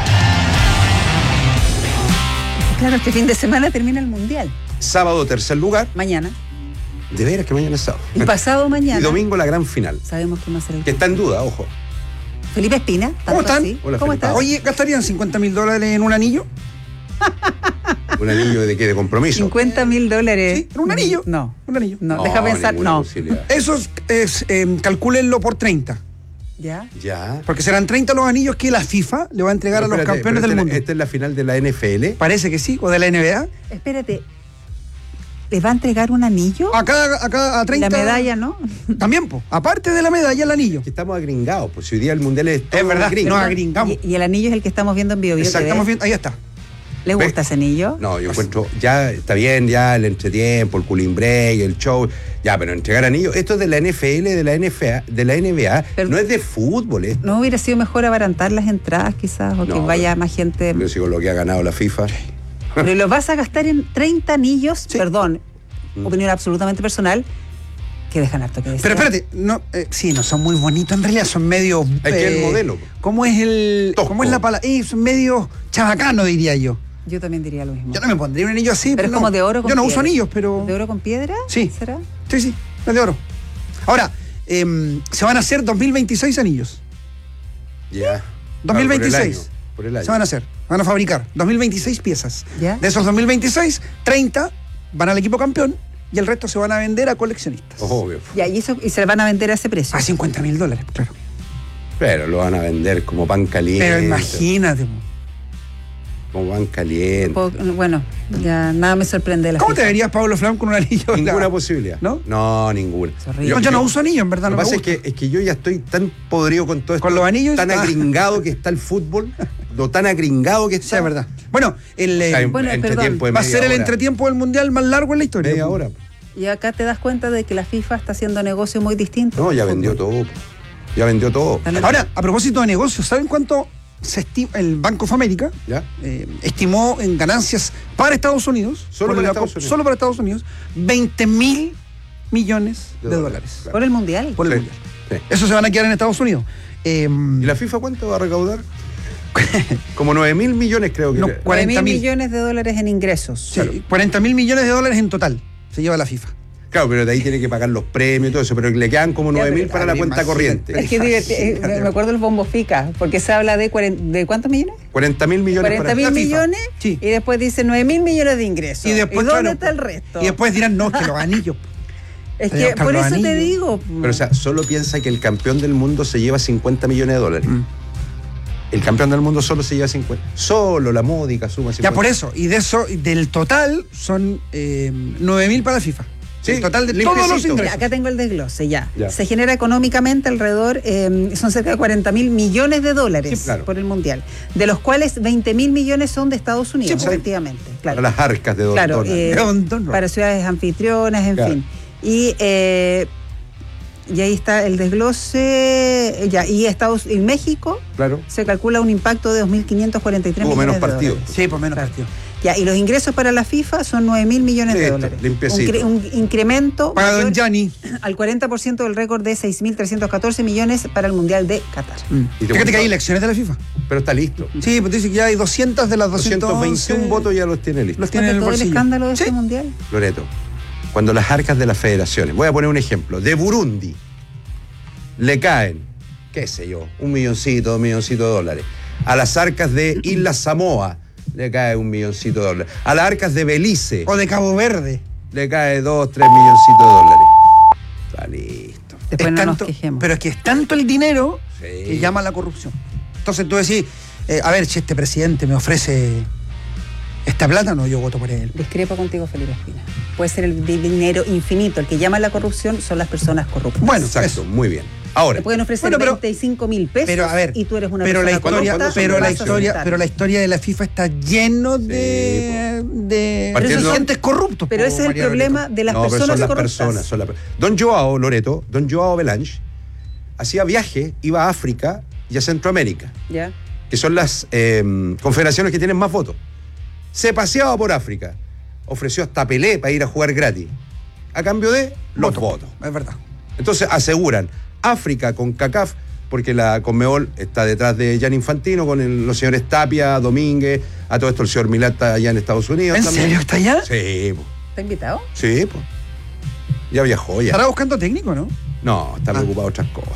Claro, este fin de semana termina el Mundial. Sábado, tercer lugar. Mañana. De veras que mañana es sábado. Y pasado mañana. Y domingo la gran final. Sabemos quién va a ser el... Que está en duda, ojo. Felipe Espina. ¿Cómo están? Así. Hola, ¿Cómo Felipe. estás? Oye, ¿gastarían cincuenta mil dólares en un anillo? ¿Un anillo de qué? ¿De compromiso? cincuenta mil dólares. Sí, un anillo. No. Un anillo. No, No, deja pensar, ninguna no. posibilidad. Eso es, es, eh, calcúlenlo por treinta. ¿Ya? Ya. Porque serán treinta los anillos que la FIFA le va a entregar Pero a los espérate, campeones pero del esta es mundo. la- Esta es la final de la N F L. Parece que sí, o de la N B A. Espérate. ¿Les va a entregar un anillo? A cada, a cada a treinta. La medalla, ¿no? También, po. Aparte de la medalla, el anillo. Que estamos agringados, pues si hoy día el mundial es todo Es verdad, gringo. nos agringamos. Y, y el anillo es el que estamos viendo en Bio Bio Exacto, T V. estamos viendo, ahí está. ¿Les Ve- gusta ese anillo? No, yo encuentro, ya está bien, ya el entretiempo, el cooling break, el show, ya, pero entregar anillos, esto es de la N F L, de la N F A, de la N B A, Pero- no es de fútbol, es ¿No hubiera sido mejor abarantar las entradas quizás? O que No, vaya más gente. yo sigo lo que ha ganado la FIFA. Pero lo vas a gastar en treinta anillos, perdón, Mm. opinión absolutamente personal, que dejan harto que decir. Pero espérate, no, eh, sí, no son muy bonitos en realidad, son medio. Hay que ver el modelo. ¿Cómo es el. Tosco. ¿Cómo es la palabra? Eh, son medio chabacano, diría yo. Yo también diría lo mismo. Yo no me pondría un anillo así. Pero es no. como de oro con Yo no piedra. uso anillos, pero. ¿De oro con piedra? Sí. ¿Será? Sí, sí, es de oro. Ahora, em, se van a hacer dos mil veintiséis anillos. Ya. dos mil veintiséis. Por el año, por el año. Se van a hacer. Van a fabricar dos mil veintiséis piezas. ¿Ya? De esos dos mil veintiséis, treinta van al equipo campeón y el resto se van a vender a coleccionistas. Obvio. Ya, y, eso, y se van a vender a ese precio. A cincuenta mil dólares, claro. Pero lo van a vender como pan caliente. Pero imagínate. Como pan caliente. Po- Bueno, ya nada me sorprende de la ¿Cómo FIFA. te verías, Pablo Flam, con un anillo? Ninguna posibilidad. ¿No? No, ninguna. horrible. No, yo no uso anillo, en verdad. Lo No que me pasa es gusta. que, es que yo ya estoy tan podrido con todo esto. Con los anillos, Tan ah. agringado que está el fútbol. Lo tan agringado que Sí, está. es verdad. Bueno, el, eh, O sea, Bueno, entretiempo de va a media ser el hora. entretiempo del mundial más largo en la historia. Media hora. Y acá te das cuenta de que la FIFA está haciendo negocios muy distintos. No, ya vendió todo. Ya vendió todo. Ahora, a propósito de negocios, ¿saben cuánto se estima? El Bank of America ¿Ya? eh, estimó en ganancias para Estados Unidos, Solo por para la Estados Copa- Unidos. solo para Estados Unidos, veinte mil millones de, De dólares. dólares, claro. Por el mundial. Por el Sí, mundial. sí. Eso se van a quedar en Estados Unidos. Eh, ¿Y la FIFA cuánto va a recaudar? Como nueve mil millones creo que No, era. cuarenta cuarenta mil mil. millones de dólares en ingresos. sí, cuarenta mil millones de dólares en total se lleva la FIFA. Claro, pero de ahí tiene que pagar los premios y todo eso, pero le quedan como Ya, nueve mil pero- para la cuenta corriente. Es que diverti- eh, me me acuerdo del bombo fica, porque se habla de, cuaren- ¿de cuántos millones? cuarenta mil millones cuarenta para mil la FIFA. millones Sí. y después dice nueve mil millones de ingresos. Y después, dónde claro, está el resto? Y después dirán, no, que los anillos. es Allá que están por los eso te anillos. digo. Pero o sea, solo piensa que el campeón del mundo se lleva cincuenta millones de dólares. Mm. El campeón del mundo solo se lleva cincuenta. Solo la módica suma cincuenta. Ya por eso, y de eso, y del total son eh, nueve mil para la FIFA. Sí, el total de limpiecito. todos los Mira, ingresos. acá tengo el desglose ya. Ya. Se genera económicamente alrededor, eh, son cerca de cuarenta mil millones de dólares Sí, claro. por el mundial, de los cuales veinte mil millones son de Estados Unidos, Sí, pues. efectivamente. Para Claro, las arcas de Don claro Donald. eh, Don Donald. para ciudades anfitrionas, en Claro. fin. Y, eh, y ahí está el desglose. Ya, y Estados y México Claro. se calcula un impacto de dos mil quinientos cuarenta y tres Tuvo millones menos de partidos. dólares. Sí, por menos Claro. partidos. Ya, y los ingresos para la FIFA son nueve mil millones de Listo, dólares. Un, limpiecito. cre- un incremento Para mayor Don Gianni. al cuarenta por ciento del récord de seis mil trescientos catorce millones para el Mundial de Qatar. Y te Fíjate cuento- que hay elecciones de la FIFA. Pero está listo. Sí, pues dice que ya hay doscientos de las doscientos doscientos veintiún votos ya los tiene listos. los tiene en el todo el bolsillo. escándalo de Sí. este Mundial. Loreto, cuando las arcas de las federaciones, voy a poner un ejemplo, de Burundi, le caen, qué sé yo, un milloncito, dos milloncitos de dólares. A las arcas de Isla Samoa le cae un milloncito de dólares. A las arcas de Belice O de Cabo Verde. le cae dos, tres milloncitos de dólares. Está listo. Después Es no tanto- nos quejemos. Pero es que es tanto el dinero Sí. que llama a la corrupción. Entonces tú decís, eh, a ver, si este presidente me ofrece esta plata, no, yo voto por él. Discrepo contigo, Felipe Espina. Puede ser el di- dinero infinito. El que llama a la corrupción son las personas corruptas. Bueno, Exacto, eso. muy bien. Ahora, Te pueden ofrecer Bueno, pero- veinticinco mil pesos Pero a ver, y tú eres una pero la persona historia, corrupta, pero no la vas a historia, aceptar. pero la historia de la FIFA está lleno de, de Partiendo- presidentes corruptos. Pero po, ese es el María problema Loreto. de las no, pero personas son las corruptas. personas. Son las per- Don Joao Loreto, Don Joao Belange, hacía viaje, iba a África y a Centroamérica, ¿Ya? que son las eh, confederaciones que tienen más votos. Se paseaba por África, ofreció hasta Pelé para ir a jugar gratis, a cambio de los Voto. votos. Es verdad. Entonces aseguran África con CACAF, porque la Conmebol está detrás de Gianni Infantino, con el- los señores Tapia, Domínguez, a todo esto el señor Milán está allá en Estados Unidos. ¿En también. serio está allá? Sí, po. ¿Está invitado? sí, po. Ya viajó ya. Estará buscando técnico, ¿no? No, está Ah. preocupado de otras cosas.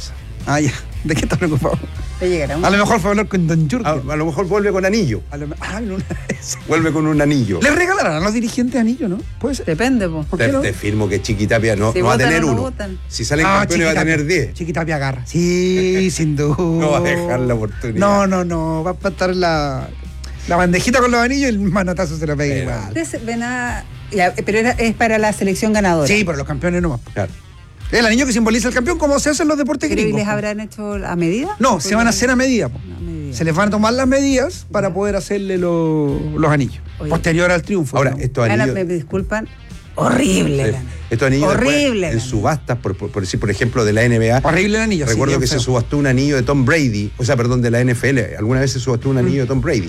Ah, ya. ¿De qué estás preocupado? Te llegará un... A lo mejor fue a hablar con Don Jürgen. A, a lo mejor vuelve con anillo. A lo, ah, no, vuelve con un anillo. ¿Le regalarán a los dirigentes anillo, no? Puede ser. Depende, po. ¿Por te, qué no? te firmo que Chiquitapia no, si no va a tener no uno. votan. Si salen Ah, campeones va a tener diez. Chiquitapia agarra. Sí, sin duda. No va a dejar la oportunidad. No, no, no. Va a estar la, la bandejita con los anillos y el manotazo se lo pega igual. Ustedes ven a... ya, pero era, es para la selección ganadora. Sí, pero los campeones no. Claro. Es el anillo que simboliza el campeón, como se hace en los deportes ¿Pero y gringos. les habrán hecho a medida? No, se van a hacer a medida. Po. medida. Se les van a tomar las medidas para poder hacerle lo, los anillos. Oye. Posterior al triunfo. Ahora, ¿no? estos Ana, anillos... me disculpan. Horrible. Sí. Estos anillos Horrible. después, en subastas, por, por, por decir, por ejemplo, de la N B A. Horrible el anillo. Recuerdo sí, que feo. se subastó un anillo de Tom Brady, o sea, perdón, de la N F L. Alguna vez se subastó un anillo mm. de Tom Brady.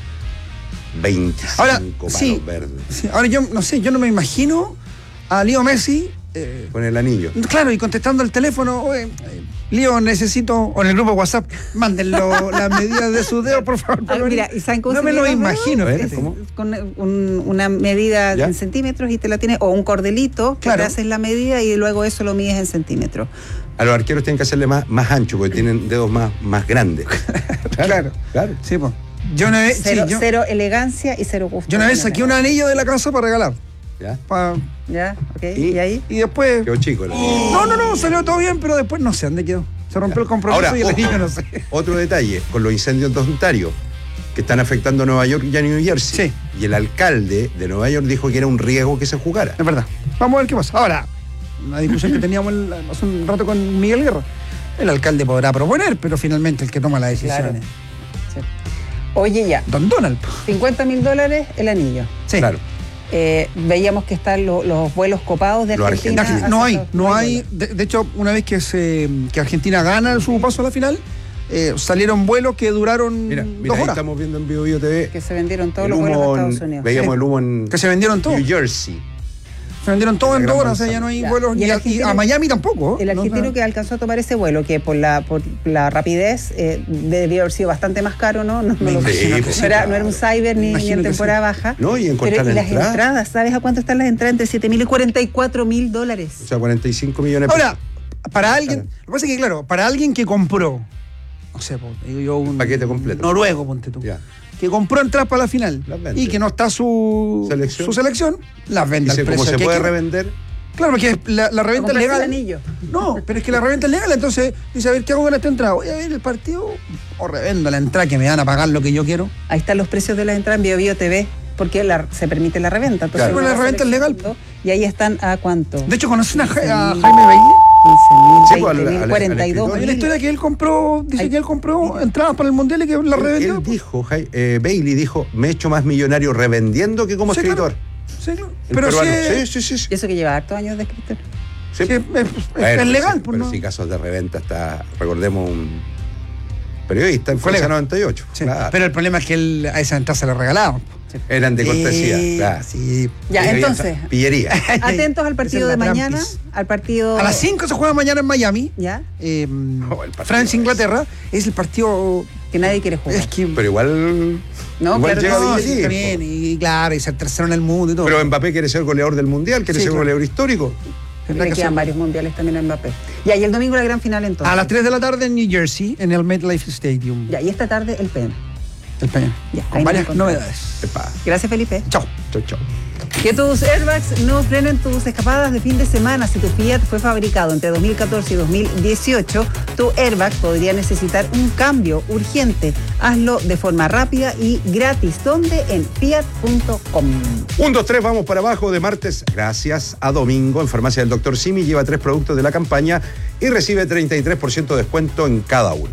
veinticinco ahora, palos sí, verdes. Sí, ahora yo no sé, yo no me imagino a Leo Messi. Eh, con el anillo. Claro, y contestando el teléfono, oye, eh, Leo, necesito, o en el grupo WhatsApp, mándenlo las medidas de sus dedos, por favor. Ah, mira, ¿y saben cómo no se me lo mide imagino. Ver, es, con un, una medida ¿Ya? en centímetros y te la tienes, o un cordelito, que claro. te haces la medida y luego eso lo mides en centímetros. A los arqueros tienen que hacerle más, más ancho porque tienen dedos más, más grandes. Claro, claro. Sí, pues. Yo una vez, cero, sí, yo, cero elegancia y cero gusto. Yo una vez saqué un anillo de la casa para regalar. ¿Ya? Pa, ya, ok. ¿Y, ¿Y ahí? Y después. Quedó chico. ¿no? no, no, no, salió todo bien, pero después no sé dónde quedó. Se rompió ya. el compromiso Ahora, y el ojo, anillo no sé. Otro detalle, con los incendios de Ontario, que están afectando a Nueva York y a New Jersey. Sí. Y el alcalde de Nueva York dijo que era un riesgo que se jugara. Es verdad. Vamos a ver qué pasa. Ahora, una discusión que teníamos el, hace un rato con Miguel Guerra. El alcalde podrá proponer, pero finalmente el que toma la decisión claro. es. Sí. Oye, ya. Don Donald. cincuenta mil dólares el anillo. Sí. Claro. Eh, veíamos que están lo, los vuelos copados de Argentina. Argentina. No hay, no hay. De, de hecho, una vez que se que Argentina gana su paso a la final, eh, salieron vuelos que duraron mira, dos mira, ahí horas. estamos viendo en Bio Bio T V. Que se vendieron todos el los vuelos a en, Estados Unidos. Veíamos sí. el humo en que se vendieron todos. New Jersey. Se vendieron todos en dos horas, o sea, ya no hay ya. vuelos. Y, y, a, y a Miami tampoco. El argentino no, que alcanzó a tomar ese vuelo, que por la por la rapidez eh, debió haber sido bastante más caro, ¿no? No, no, lo, sí, no, pues, no, era, claro. no era un cyber ni, ni en temporada sí. baja. No, y encontrar Pero, y las entrada. entradas, ¿sabes a cuánto están las entradas? Entre siete mil y cuarenta y cuatro mil dólares. O sea, cuarenta y cinco millones de pesos. Ahora, para alguien, lo que pasa es que, claro, para alguien que compró, no sé, digo yo, un paquete completo. Noruego, ponte tú. Ya. Que compró entradas para la final y que no está su selección, su selección las vende al precio. ¿Cómo se que puede que, revender? Claro, porque la, la reventa es legal. El anillo. No, pero es que la reventa es legal, entonces dice, a ver, ¿qué hago con esta entrada? Voy a ver el partido o revendo la entrada que me van a pagar lo que yo quiero. Ahí están los precios de la entrada en Bio Bio T V, porque la, se permite la reventa. Entonces, claro, pero la reventa es legal. Y ahí están a cuánto. De hecho, ¿conocen a, a Jaime Bailey? quince mil, veinte mil, cuarenta y dos mil. Hay una historia que él compró, dice Ay, que él compró entradas para el Mundial y que la revendió. Él dijo, eh, Bailey dijo, me he hecho más millonario revendiendo que como sí, escritor. Claro. Sí, claro. El pero peruano. sí, sí, sí, sí. Y eso que lleva hartos años de escritor. Sí. Sí, es, es, ver, es legal. Sí, pues, pero no. sí, casos de reventa está, recordemos, un periodista en Fuerza noventa y ocho. Sí, claro. pero el problema es que él, a esa entrada se la regalaban. Sí. Eran de cortesía. Sí, claro. sí. Ya, Pillería, entonces. Pillería. Atentos al partido de mañana. Trampis. Al partido. A las cinco se juega mañana en Miami. Ya. Eh, oh, Francia-Inglaterra. Es el partido que nadie quiere jugar. Es que, pero igual. No, igual claro, llega no, bien, sí, también, y claro, y ser tercero en el mundo y todo. Pero Mbappé quiere ser goleador del mundial, quiere sí, ser claro. goleador histórico. Le quedan ser... varios mundiales también a Mbappé. Ya, y el domingo la gran final entonces. A las tres de la tarde en New Jersey, en el MetLife Stadium. Ya, y esta tarde el P M. El P M. Ya, con varias novedades. Epa. Gracias, Felipe. Chao. Chao, chao. Que tus airbags no frenen tus escapadas de fin de semana. Si tu Fiat fue fabricado entre dos mil catorce y dos mil dieciocho, tu airbag podría necesitar un cambio urgente. Hazlo de forma rápida y gratis. ¿Dónde? En fiat punto com. Un, dos, tres, vamos para abajo de martes. Gracias a domingo en Farmacia del doctor Simi. Lleva tres productos de la campaña y recibe treinta y tres por ciento de descuento en cada uno.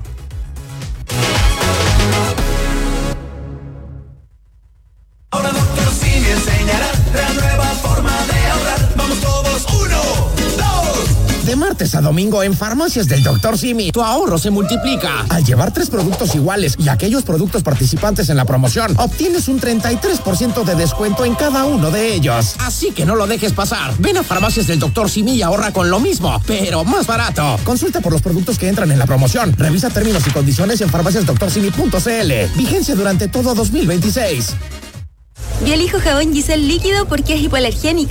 Ahora doctor Simi enseñará la nueva forma de ahorrar. Vamos todos, uno, dos. De martes a domingo en Farmacias del doctor Simi, tu ahorro se multiplica. Al llevar tres productos iguales y aquellos productos participantes en la promoción, obtienes un treinta y tres por ciento de descuento en cada uno de ellos. Así que no lo dejes pasar. Ven a Farmacias del doctor Simi y ahorra con lo mismo, pero más barato. Consulta por los productos que entran en la promoción. Revisa términos y condiciones en farmacias doctor simi punto c l. Vigencia durante todo dos mil veintiséis. Yo elijo jabón Giselle líquido porque es hipoalergénico.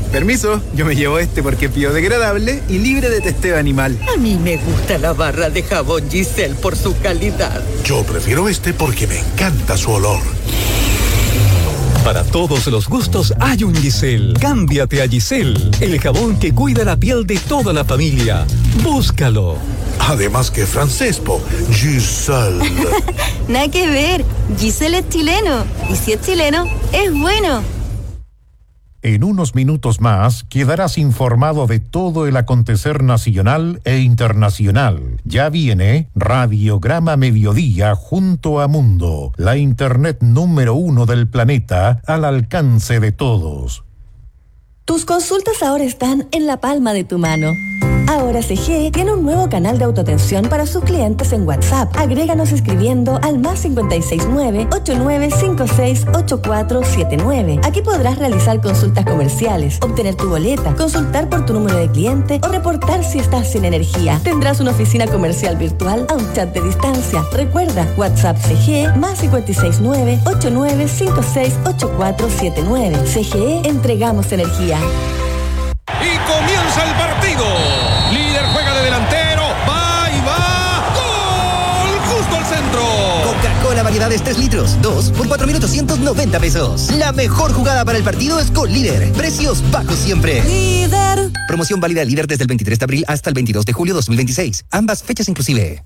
Permiso, yo me llevo este porque es biodegradable y libre de testeo animal. A mí me gusta la barra de jabón Giselle por su calidad. Yo prefiero este porque me encanta su olor. Para todos los gustos hay un Giselle. Cámbiate a Giselle, el jabón que cuida la piel de toda la familia. Búscalo. Además que francés, po. Giselle. Nada que ver. Giselle es chileno. Y si es chileno, es bueno. En unos minutos más quedarás informado de todo el acontecer nacional e internacional. Ya viene Radiograma Mediodía junto a Mundo, la internet número uno del planeta al alcance de todos. Tus consultas ahora están en la palma de tu mano. Ahora C G E tiene un nuevo canal de autoatención para sus clientes en WhatsApp. Agréganos escribiendo al más cinco seis nueve, ocho nueve cinco seis, ocho cuatro siete nueve. Aquí podrás realizar consultas comerciales, obtener tu boleta, consultar por tu número de cliente o reportar si estás sin energía. Tendrás una oficina comercial virtual a un chat de distancia. Recuerda, WhatsApp C G E más cinco seis nueve, ocho nueve cinco seis, ocho cuatro siete nueve. C G E, entregamos energía. Y comienza el partido. Líder juega de delantero. Va y va. ¡Gol! Justo al centro. Coca-Cola variedades tres litros. dos por cuatro mil ochocientos noventa pesos. La mejor jugada para el partido es con Líder. Precios bajos siempre. Líder. Promoción válida Líder desde el veintitrés de abril hasta el veintidós de julio de dos mil veintiséis. Ambas fechas inclusive.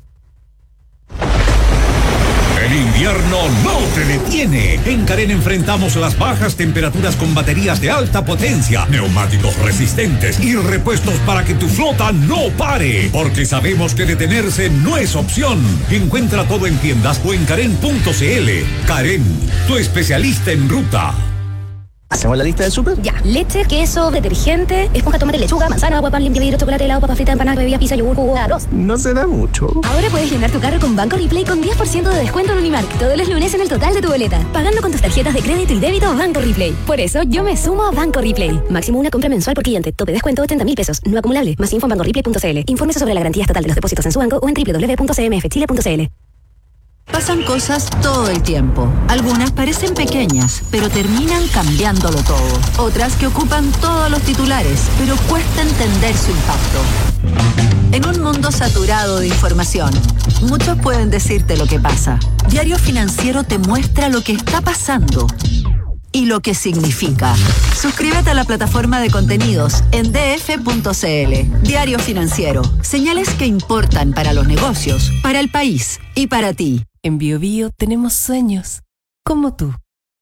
El invierno no te detiene. En Carén enfrentamos las bajas temperaturas con baterías de alta potencia, neumáticos resistentes y repuestos para que tu flota no pare. Porque sabemos que detenerse no es opción. Encuentra todo en tiendas o en Carén punto c l. Carén, tu especialista en ruta. ¿Hacemos la lista del súper? Ya. Leche, queso, detergente, esponja, tomate, lechuga, manzana, agua, pan, limpia vidrio, chocolate, helado, papas fritas, empanadas, bebidas, pizza, yogur, jugo, arroz. No se da mucho. Ahora puedes llenar tu carro con Banco Replay con diez por ciento de descuento en Unimark todos los lunes en el total de tu boleta, pagando con tus tarjetas de crédito y débito Banco Replay. Por eso yo me sumo a Banco Replay. Máximo una compra mensual por cliente. Tope descuento ochenta mil pesos. No acumulable. Más info en banco replay punto c l. Infórmese sobre la garantía estatal de los depósitos en su banco o en doble u doble u doble u punto c m f chile punto c l. Pasan cosas todo el tiempo. Algunas parecen pequeñas, pero terminan cambiándolo todo. Otras que ocupan todos los titulares, pero cuesta entender su impacto. En un mundo saturado de información, muchos pueden decirte lo que pasa. Diario Financiero te muestra lo que está pasando y lo que significa. Suscríbete a la plataforma de contenidos en d f punto c l. Diario Financiero. Señales que importan para los negocios, para el país y para ti. En Bio Bio tenemos sueños, como tú.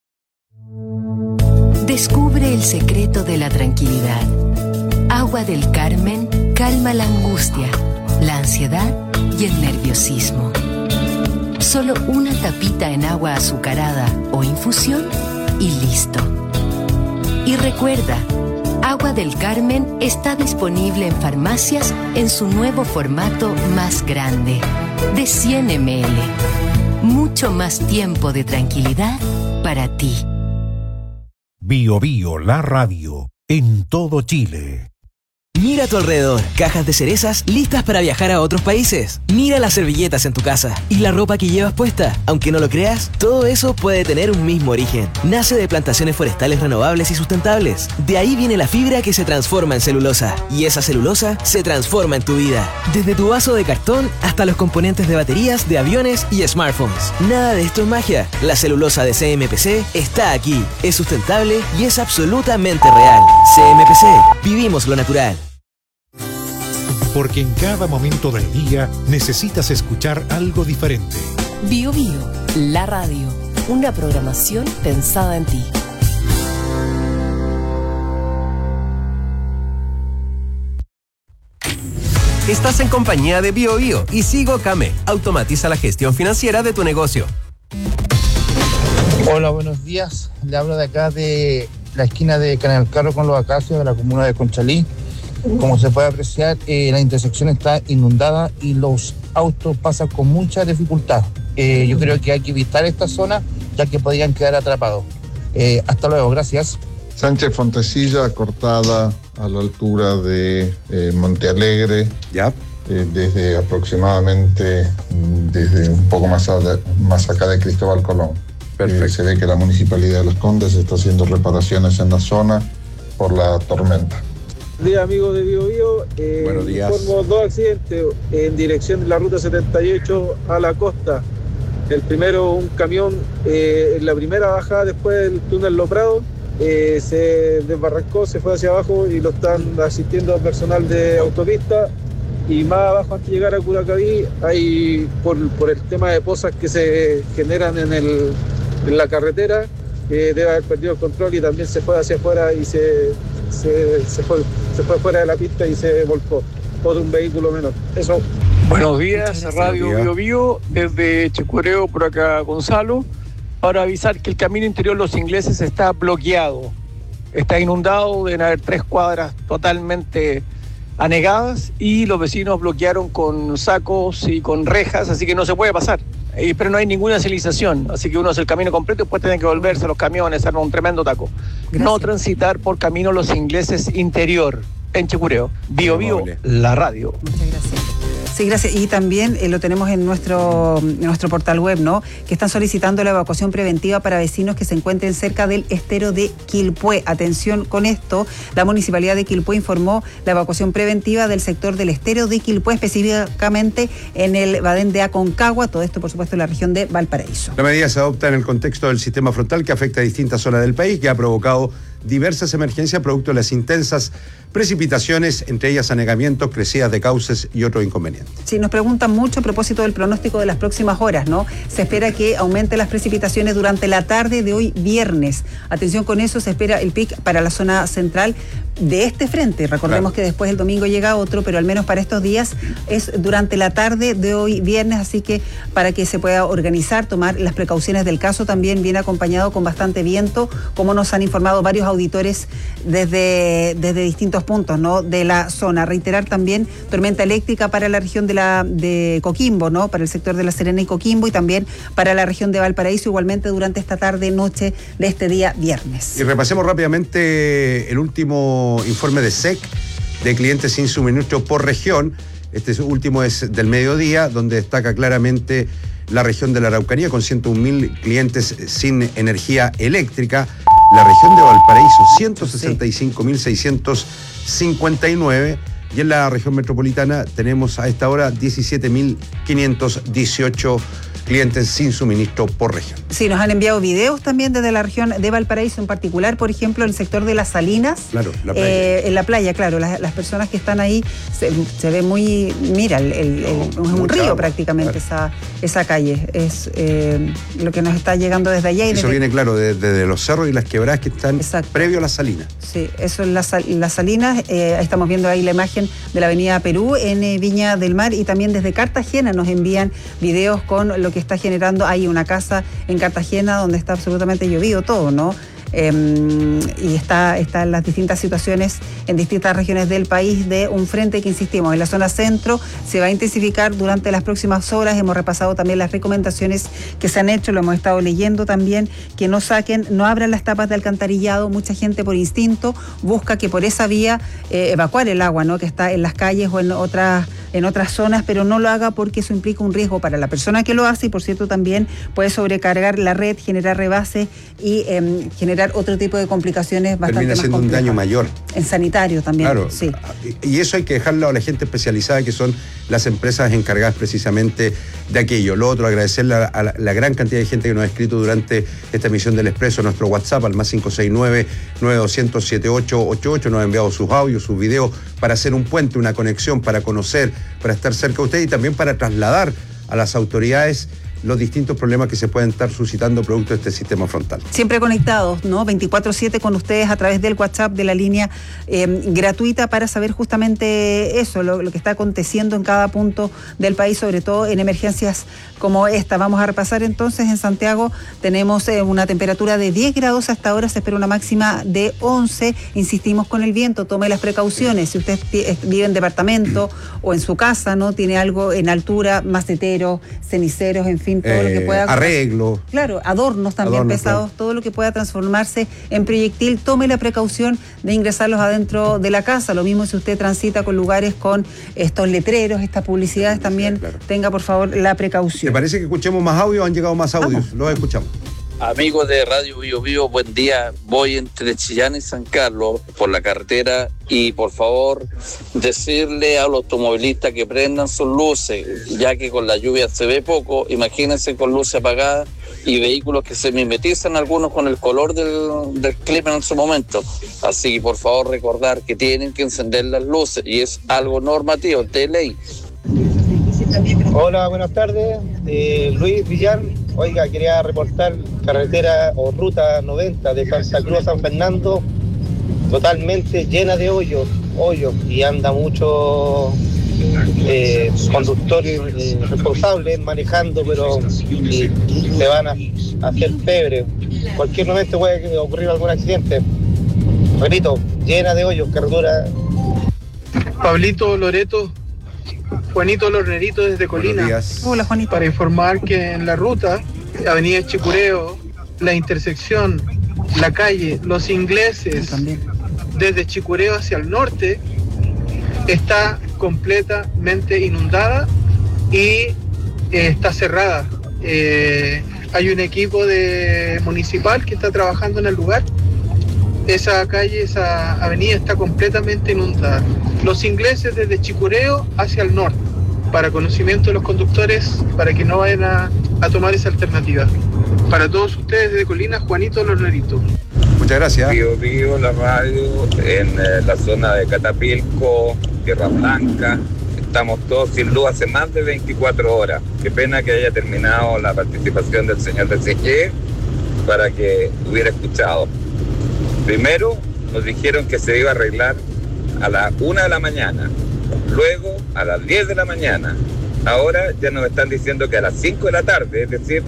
Descubre el secreto de la tranquilidad. Agua del Carmen calma la angustia, la ansiedad y el nerviosismo. Solo una tapita en agua azucarada o infusión y listo. Y recuerda, Agua del Carmen está disponible en farmacias en su nuevo formato más grande, de cien mililitros. Mucho más tiempo de tranquilidad para ti. Bio Bio, la radio, en todo Chile. Mira a tu alrededor, cajas de cerezas listas para viajar a otros países. Mira las servilletas en tu casa y la ropa que llevas puesta. Aunque no lo creas, todo eso puede tener un mismo origen. Nace de plantaciones forestales renovables y sustentables. De ahí viene la fibra que se transforma en celulosa. Y esa celulosa se transforma en tu vida. Desde tu vaso de cartón hasta los componentes de baterías, de aviones y smartphones. Nada de esto es magia. La celulosa de C M P C está aquí. Es sustentable y es absolutamente real. C M P C. Vivimos lo natural. Porque en cada momento del día necesitas escuchar algo diferente. Bio Bio, la radio. Una programación pensada en ti. Estás en compañía de Bio Bio y Sigo Came. Automatiza la gestión financiera de tu negocio. Hola, buenos días. Le hablo de acá de la esquina de Canal Carro con los Acacios de la comuna de Conchalí. Como se puede apreciar, eh, la intersección está inundada y los autos pasan con mucha dificultad. Eh, yo creo que hay que evitar esta zona, ya que podrían quedar atrapados. Eh, hasta luego, gracias. Sánchez Fontecilla, cortada a la altura de eh, Monte Alegre, ya. Eh, desde aproximadamente, desde un poco más, a, más acá de Cristóbal Colón. Eh, se ve que la Municipalidad de Las Condes está haciendo reparaciones en la zona por la tormenta. Buenos días, amigos de Bio Bio. Eh, Buenos días. Informo dos accidentes en dirección de la ruta setenta y ocho a la costa. El primero, un camión eh, en la primera bajada después del túnel Lo Prado, eh, se desbarrancó, se fue hacia abajo y lo están asistiendo personal de autopista. Y más abajo, antes de llegar a Curacaví, hay por, por el tema de pozas que se generan en, el, en la carretera, eh, debe haber perdido el control y también se fue hacia afuera y se, se, se, fue, se fue fuera de la pista y se volcó por un vehículo menor. Eso. Buenos días, Radio Bio Bio, desde Chicureo, por acá Gonzalo, para avisar que el camino interior Los Ingleses está bloqueado, está inundado, deben haber tres cuadras totalmente anegadas y los vecinos bloquearon con sacos y con rejas, así que no se puede pasar, eh, pero no hay ninguna señalización, así que uno hace el camino completo y después tienen que volverse a los camiones, hacer un tremendo taco. Gracias. No transitar por camino Los Ingleses interior, en Chicureo. Bio Bio, la radio. Muchas gracias. Sí, gracias. Y también eh, lo tenemos en nuestro, en nuestro portal web, ¿no? Que están solicitando la evacuación preventiva para vecinos que se encuentren cerca del estero de Quilpué. Atención con esto, la Municipalidad de Quilpué informó la evacuación preventiva del sector del estero de Quilpué, específicamente en el Badén de Aconcagua, todo esto, por supuesto, en la región de Valparaíso. La medida se adopta en el contexto del sistema frontal que afecta a distintas zonas del país, que ha provocado diversas emergencias producto de las intensas precipitaciones, entre ellas anegamientos, crecidas de cauces y otros inconvenientes. Sí, nos preguntan mucho a propósito del pronóstico de las próximas horas, ¿no? Se espera que aumenten las precipitaciones durante la tarde de hoy viernes. Atención con eso, se espera el pic para la zona central de este frente. Recordemos claro. que después el domingo llega otro, pero al menos para estos días es durante la tarde de hoy viernes, así que para que se pueda organizar, tomar las precauciones del caso, también viene acompañado con bastante viento, como nos han informado varios auditores desde, desde distintos puntos, ¿no? de la zona. Reiterar también tormenta eléctrica para la región de la de Coquimbo, ¿no? para el sector de La Serena y Coquimbo, y también para la región de Valparaíso, igualmente durante esta tarde noche de este día viernes. Y repasemos rápidamente el último informe de S E C de clientes sin suministro por región. Este último es del mediodía, donde destaca claramente la región de la Araucanía con ciento un mil clientes sin energía eléctrica. La región de Valparaíso, ciento sesenta y cinco mil seiscientos cincuenta y nueve. Y en la región metropolitana tenemos a esta hora diecisiete mil quinientos dieciocho clientes sin suministro por región. Sí, nos han enviado videos también desde la región de Valparaíso, en particular, por ejemplo, el sector de Las Salinas. Claro, la playa. Eh, en la playa, claro, las, las personas que están ahí, se, se ve muy, mira, el, el, el, es un río agua, prácticamente claro. esa, esa calle. Es eh, lo que nos está llegando desde allá. Y eso desde, viene claro, desde de los cerros y las quebradas que están exacto. previo a Las Salinas. Sí, eso es Las, las Salinas. Eh, estamos viendo ahí la imagen de la avenida Perú en eh, Viña del Mar, y también desde Cartagena nos envían videos con lo que está generando. Hay una casa en Cartagena donde está absolutamente llovido todo, ¿no? Eh, y está, está en las distintas situaciones en distintas regiones del país de un frente que, insistimos, en la zona centro se va a intensificar durante las próximas horas. Hemos repasado también las recomendaciones que se han hecho, lo hemos estado leyendo también, que no saquen, no abran las tapas de alcantarillado. Mucha gente por instinto busca que por esa vía eh, evacuar el agua, ¿no? que está en las calles o en otras en otras zonas, pero no lo haga porque eso implica un riesgo para la persona que lo hace, y por cierto también puede sobrecargar la red, generar rebases y eh, generar otro tipo de complicaciones bastante Termina más siendo complejas. Un daño mayor. En sanitario también, claro, sí. Y eso hay que dejarlo a la gente especializada, que son las empresas encargadas precisamente de aquello. Lo otro, agradecerle a la, a la gran cantidad de gente que nos ha escrito durante esta emisión del Expreso, nuestro WhatsApp al más cinco seis nueve, nueve dos cero cero, siete ocho ocho ocho, nos ha enviado sus audios, sus videos, para hacer un puente, una conexión, para conocer, para estar cerca de usted y también para trasladar a las autoridades los distintos problemas que se pueden estar suscitando producto de este sistema frontal. Siempre conectados, ¿no? veinticuatro siete con ustedes a través del WhatsApp, de la línea eh, gratuita, para saber justamente eso, lo, lo que está aconteciendo en cada punto del país, sobre todo en emergencias como esta. Vamos a repasar entonces. En Santiago tenemos eh, una temperatura de diez grados hasta ahora, se espera una máxima de once. Insistimos con el viento, tome las precauciones. Si usted vive en departamento o en su casa, ¿no? Tiene algo en altura, maceteros, ceniceros, en fin, todo eh, lo que pueda... Arreglo. Claro, adornos también adornos, pesados, claro. todo lo que pueda transformarse en proyectil, tome la precaución de ingresarlos adentro de la casa. Lo mismo si usted transita con lugares con estos letreros, estas publicidades, también claro. tenga por favor la precaución. ¿Te parece que escuchemos más audio? ¿Han llegado más audios? Vamos. Los escuchamos. Amigos de Radio Bio Bio, buen día. Voy entre Chillán y San Carlos por la carretera y por favor decirle a los automovilistas que prendan sus luces, ya que con la lluvia se ve poco. Imagínense con luces apagadas y vehículos que se mimetizan algunos con el color del, del clima en su momento. Así que por favor recordar que tienen que encender las luces y es algo normativo, de ley. Hola, buenas tardes. Eh, Luis Villar. Oiga, quería reportar carretera o ruta noventa de Santa Cruz a San Fernando totalmente llena de hoyos, hoyos, y anda mucho eh, conductores eh, responsables manejando, pero y, le van a, a hacer pebre. Cualquier momento puede ocurrir algún accidente. Repito, llena de hoyos, carretera. Pablito Loreto, Juanito Lornerito desde Colina. Hola, Juanito. Para informar que en la ruta, Avenida Chicureo, la intersección, la calle Los Ingleses, desde Chicureo hacia el norte, está completamente inundada y eh, está cerrada. Eh, hay un equipo de municipal que está trabajando en el lugar. Esa calle, esa avenida está completamente inundada. Los Ingleses desde Chicureo hacia el norte, para conocimiento de los conductores, para que no vayan a, a tomar esa alternativa. Para todos ustedes desde Colina, Juanito Lornerito. Muchas gracias. Bio Bio, la radio, en eh, la zona de Catapilco, Tierra Blanca. Estamos todos sin luz hace más de veinticuatro horas. Qué pena que haya terminado la participación del señor de C G para que hubiera escuchado. Primero nos dijeron que se iba a arreglar a las una de la mañana, luego a las diez de la mañana. Ahora ya nos están diciendo que a las cinco de la tarde, es decir,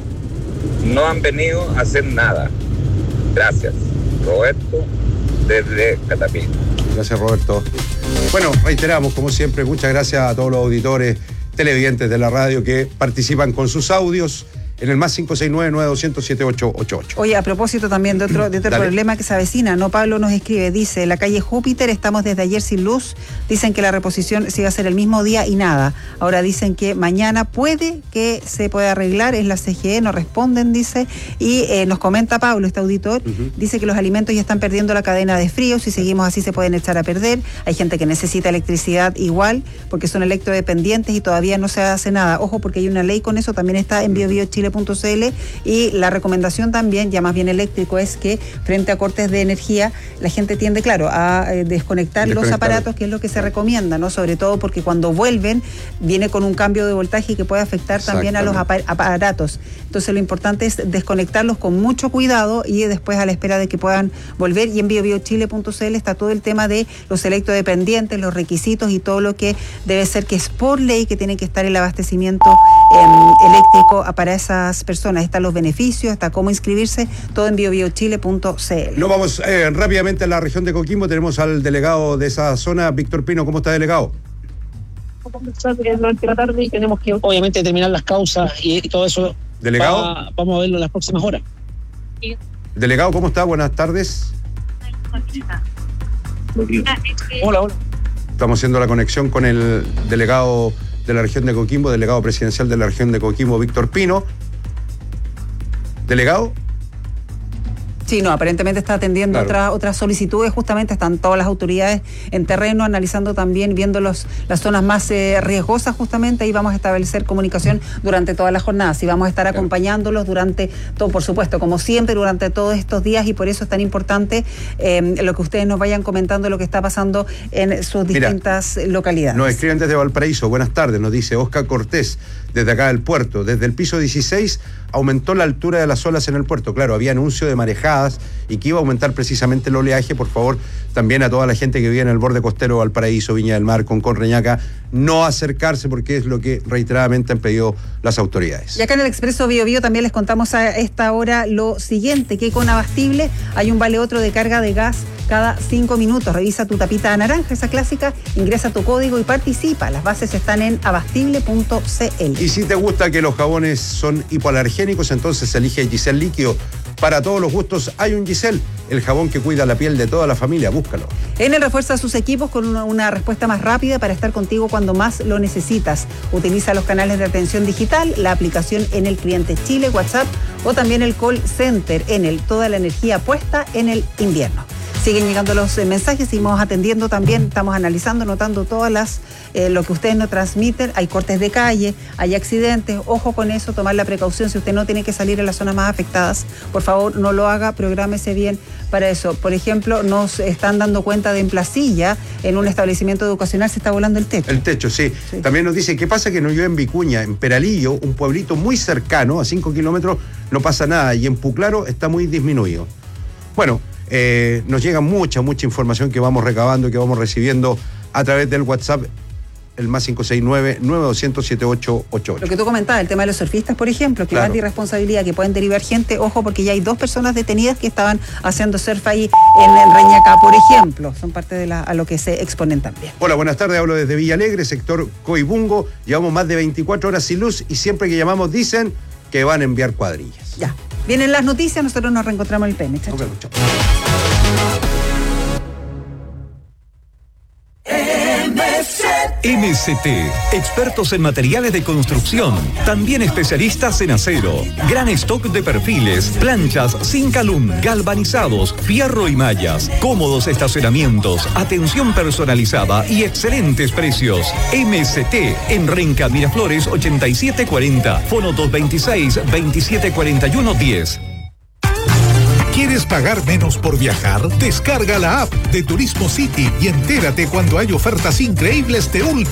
no han venido a hacer nada. Gracias. Roberto, desde Catapilco. Gracias, Roberto. Bueno, reiteramos, como siempre, muchas gracias a todos los auditores televidentes de la radio que participan con sus audios en el más cinco seis nueve, nueve dos cero, siete ocho ocho ocho. Oye, a propósito también de otro, de otro problema que se avecina, ¿no? Pablo nos escribe, dice, la calle Júpiter, estamos desde ayer sin luz, dicen que la reposición se iba a hacer el mismo día y nada. Ahora dicen que mañana puede que se pueda arreglar, es la C G E, nos responden, dice, y eh, nos comenta Pablo, este auditor, uh-huh. dice que los alimentos ya están perdiendo la cadena de frío, si seguimos así se pueden echar a perder, hay gente que necesita electricidad igual, porque son electrodependientes y todavía no se hace nada. Ojo, porque hay una ley con eso, también está en bio bio chile punto c l, y la recomendación también, ya más bien eléctrico, es que frente a cortes de energía la gente tiende, claro, a eh, desconectar, desconectar los aparatos, que es lo que se recomienda, ¿no? Sobre todo porque cuando vuelven viene con un cambio de voltaje que puede afectar también a los aparatos. Entonces lo importante es desconectarlos con mucho cuidado y después a la espera de que puedan volver. Y en bio bio chile punto c l está todo el tema de los electrodependientes, los requisitos y todo lo que debe ser, que es por ley que tiene que estar el abastecimiento eh, eléctrico para esas personas. Están los beneficios, está cómo inscribirse, todo en bio bio chile punto c l. Nos vamos eh, rápidamente a la región de Coquimbo. Tenemos al delegado de esa zona, Víctor Pino. ¿Cómo está, delegado? Durante la tarde y tenemos que obviamente determinar las causas y todo eso. Delegado. Va, vamos a verlo en las próximas horas. Delegado, ¿cómo está? Buenas tardes. Hola, hola. Estamos haciendo la conexión con el delegado de la región de Coquimbo, delegado presidencial de la región de Coquimbo, Víctor Pino. ¿Delegado? Sí, no, aparentemente está atendiendo claro. otras otras solicitudes, justamente están todas las autoridades en terreno, analizando también, viendo los, las zonas más eh, riesgosas justamente, y vamos a establecer comunicación durante todas las jornadas, y vamos a estar claro. acompañándolos durante todo, por supuesto, como siempre, durante todos estos días, y por eso es tan importante eh, lo que ustedes nos vayan comentando, lo que está pasando en sus distintas Mira, localidades. Nos escriben desde Valparaíso, buenas tardes, nos dice Oscar Cortés, desde acá del puerto, desde el piso dieciséis aumentó la altura de las olas en el puerto. Claro, había anuncio de marejadas y que iba a aumentar precisamente el oleaje. Por favor, también a toda la gente que vive en el borde costero de Valparaíso, Viña del Mar, Concón, Reñaca, no acercarse, porque es lo que reiteradamente han pedido las autoridades. Y acá en el Expreso Bio Bio también les contamos a esta hora lo siguiente, que con Abastible hay un vale otro de carga de gas cada cinco minutos. Revisa tu tapita naranja, esa clásica, ingresa tu código y participa. Las bases están en abastible punto c l. Y si te gusta que los jabones son hipoalergénicos, entonces elige Giselle Líquido. Para todos los gustos hay un Giselle, el jabón que cuida la piel de toda la familia. Búscalo. Enel refuerza sus equipos con una, una respuesta más rápida para estar contigo cuando más lo necesitas. Utiliza los canales de atención digital, la aplicación Enel Cliente Chile, WhatsApp o también el call center Enel. Toda la energía puesta en el invierno. Siguen llegando los eh, mensajes, seguimos atendiendo también, estamos analizando, notando todas las, eh, lo que ustedes nos transmiten. Hay cortes de calle, hay accidentes, ojo con eso, tomar la precaución. Si usted no tiene que salir a las zonas más afectadas, por favor no lo haga, prográmese bien para eso. Por ejemplo, nos están dando cuenta de en Placilla, en un establecimiento educacional se está volando el techo. El techo, sí. sí. También nos dice, ¿qué pasa que no llueve en Vicuña? En Peralillo, un pueblito muy cercano, a cinco kilómetros, no pasa nada, y en Puclaro está muy disminuido. Bueno, Eh, nos llega mucha, mucha información que vamos recabando y que vamos recibiendo a través del WhatsApp, el más cinco seis nueve, nueve dos cero cero, siete ocho ocho ocho. Lo que tú comentabas, el tema de los surfistas, por ejemplo, que claro. van de irresponsabilidad, que pueden derivar gente, ojo, porque ya hay dos personas detenidas que estaban haciendo surf ahí en el Reñacá, por ejemplo. Son parte de la, a lo que se exponen también. Hola, buenas tardes, hablo desde Villa Alegre, sector Coibungo. Llevamos más de veinticuatro horas sin luz y siempre que llamamos dicen que van a enviar cuadrillas. Ya. Vienen las noticias, nosotros nos reencontramos en el P M. Chao, chao. M C T, expertos en materiales de construcción, también especialistas en acero, gran stock de perfiles, planchas, Zincalum, galvanizados, fierro y mallas, cómodos estacionamientos, atención personalizada y excelentes precios. M C T en Renca Miraflores ochenta y siete cuarenta, fono dos veintiséis, veintisiete cuarenta y uno diez. ¿Quieres pagar menos por viajar? Descarga la app de Turismo City y entérate cuando hay ofertas increíbles de última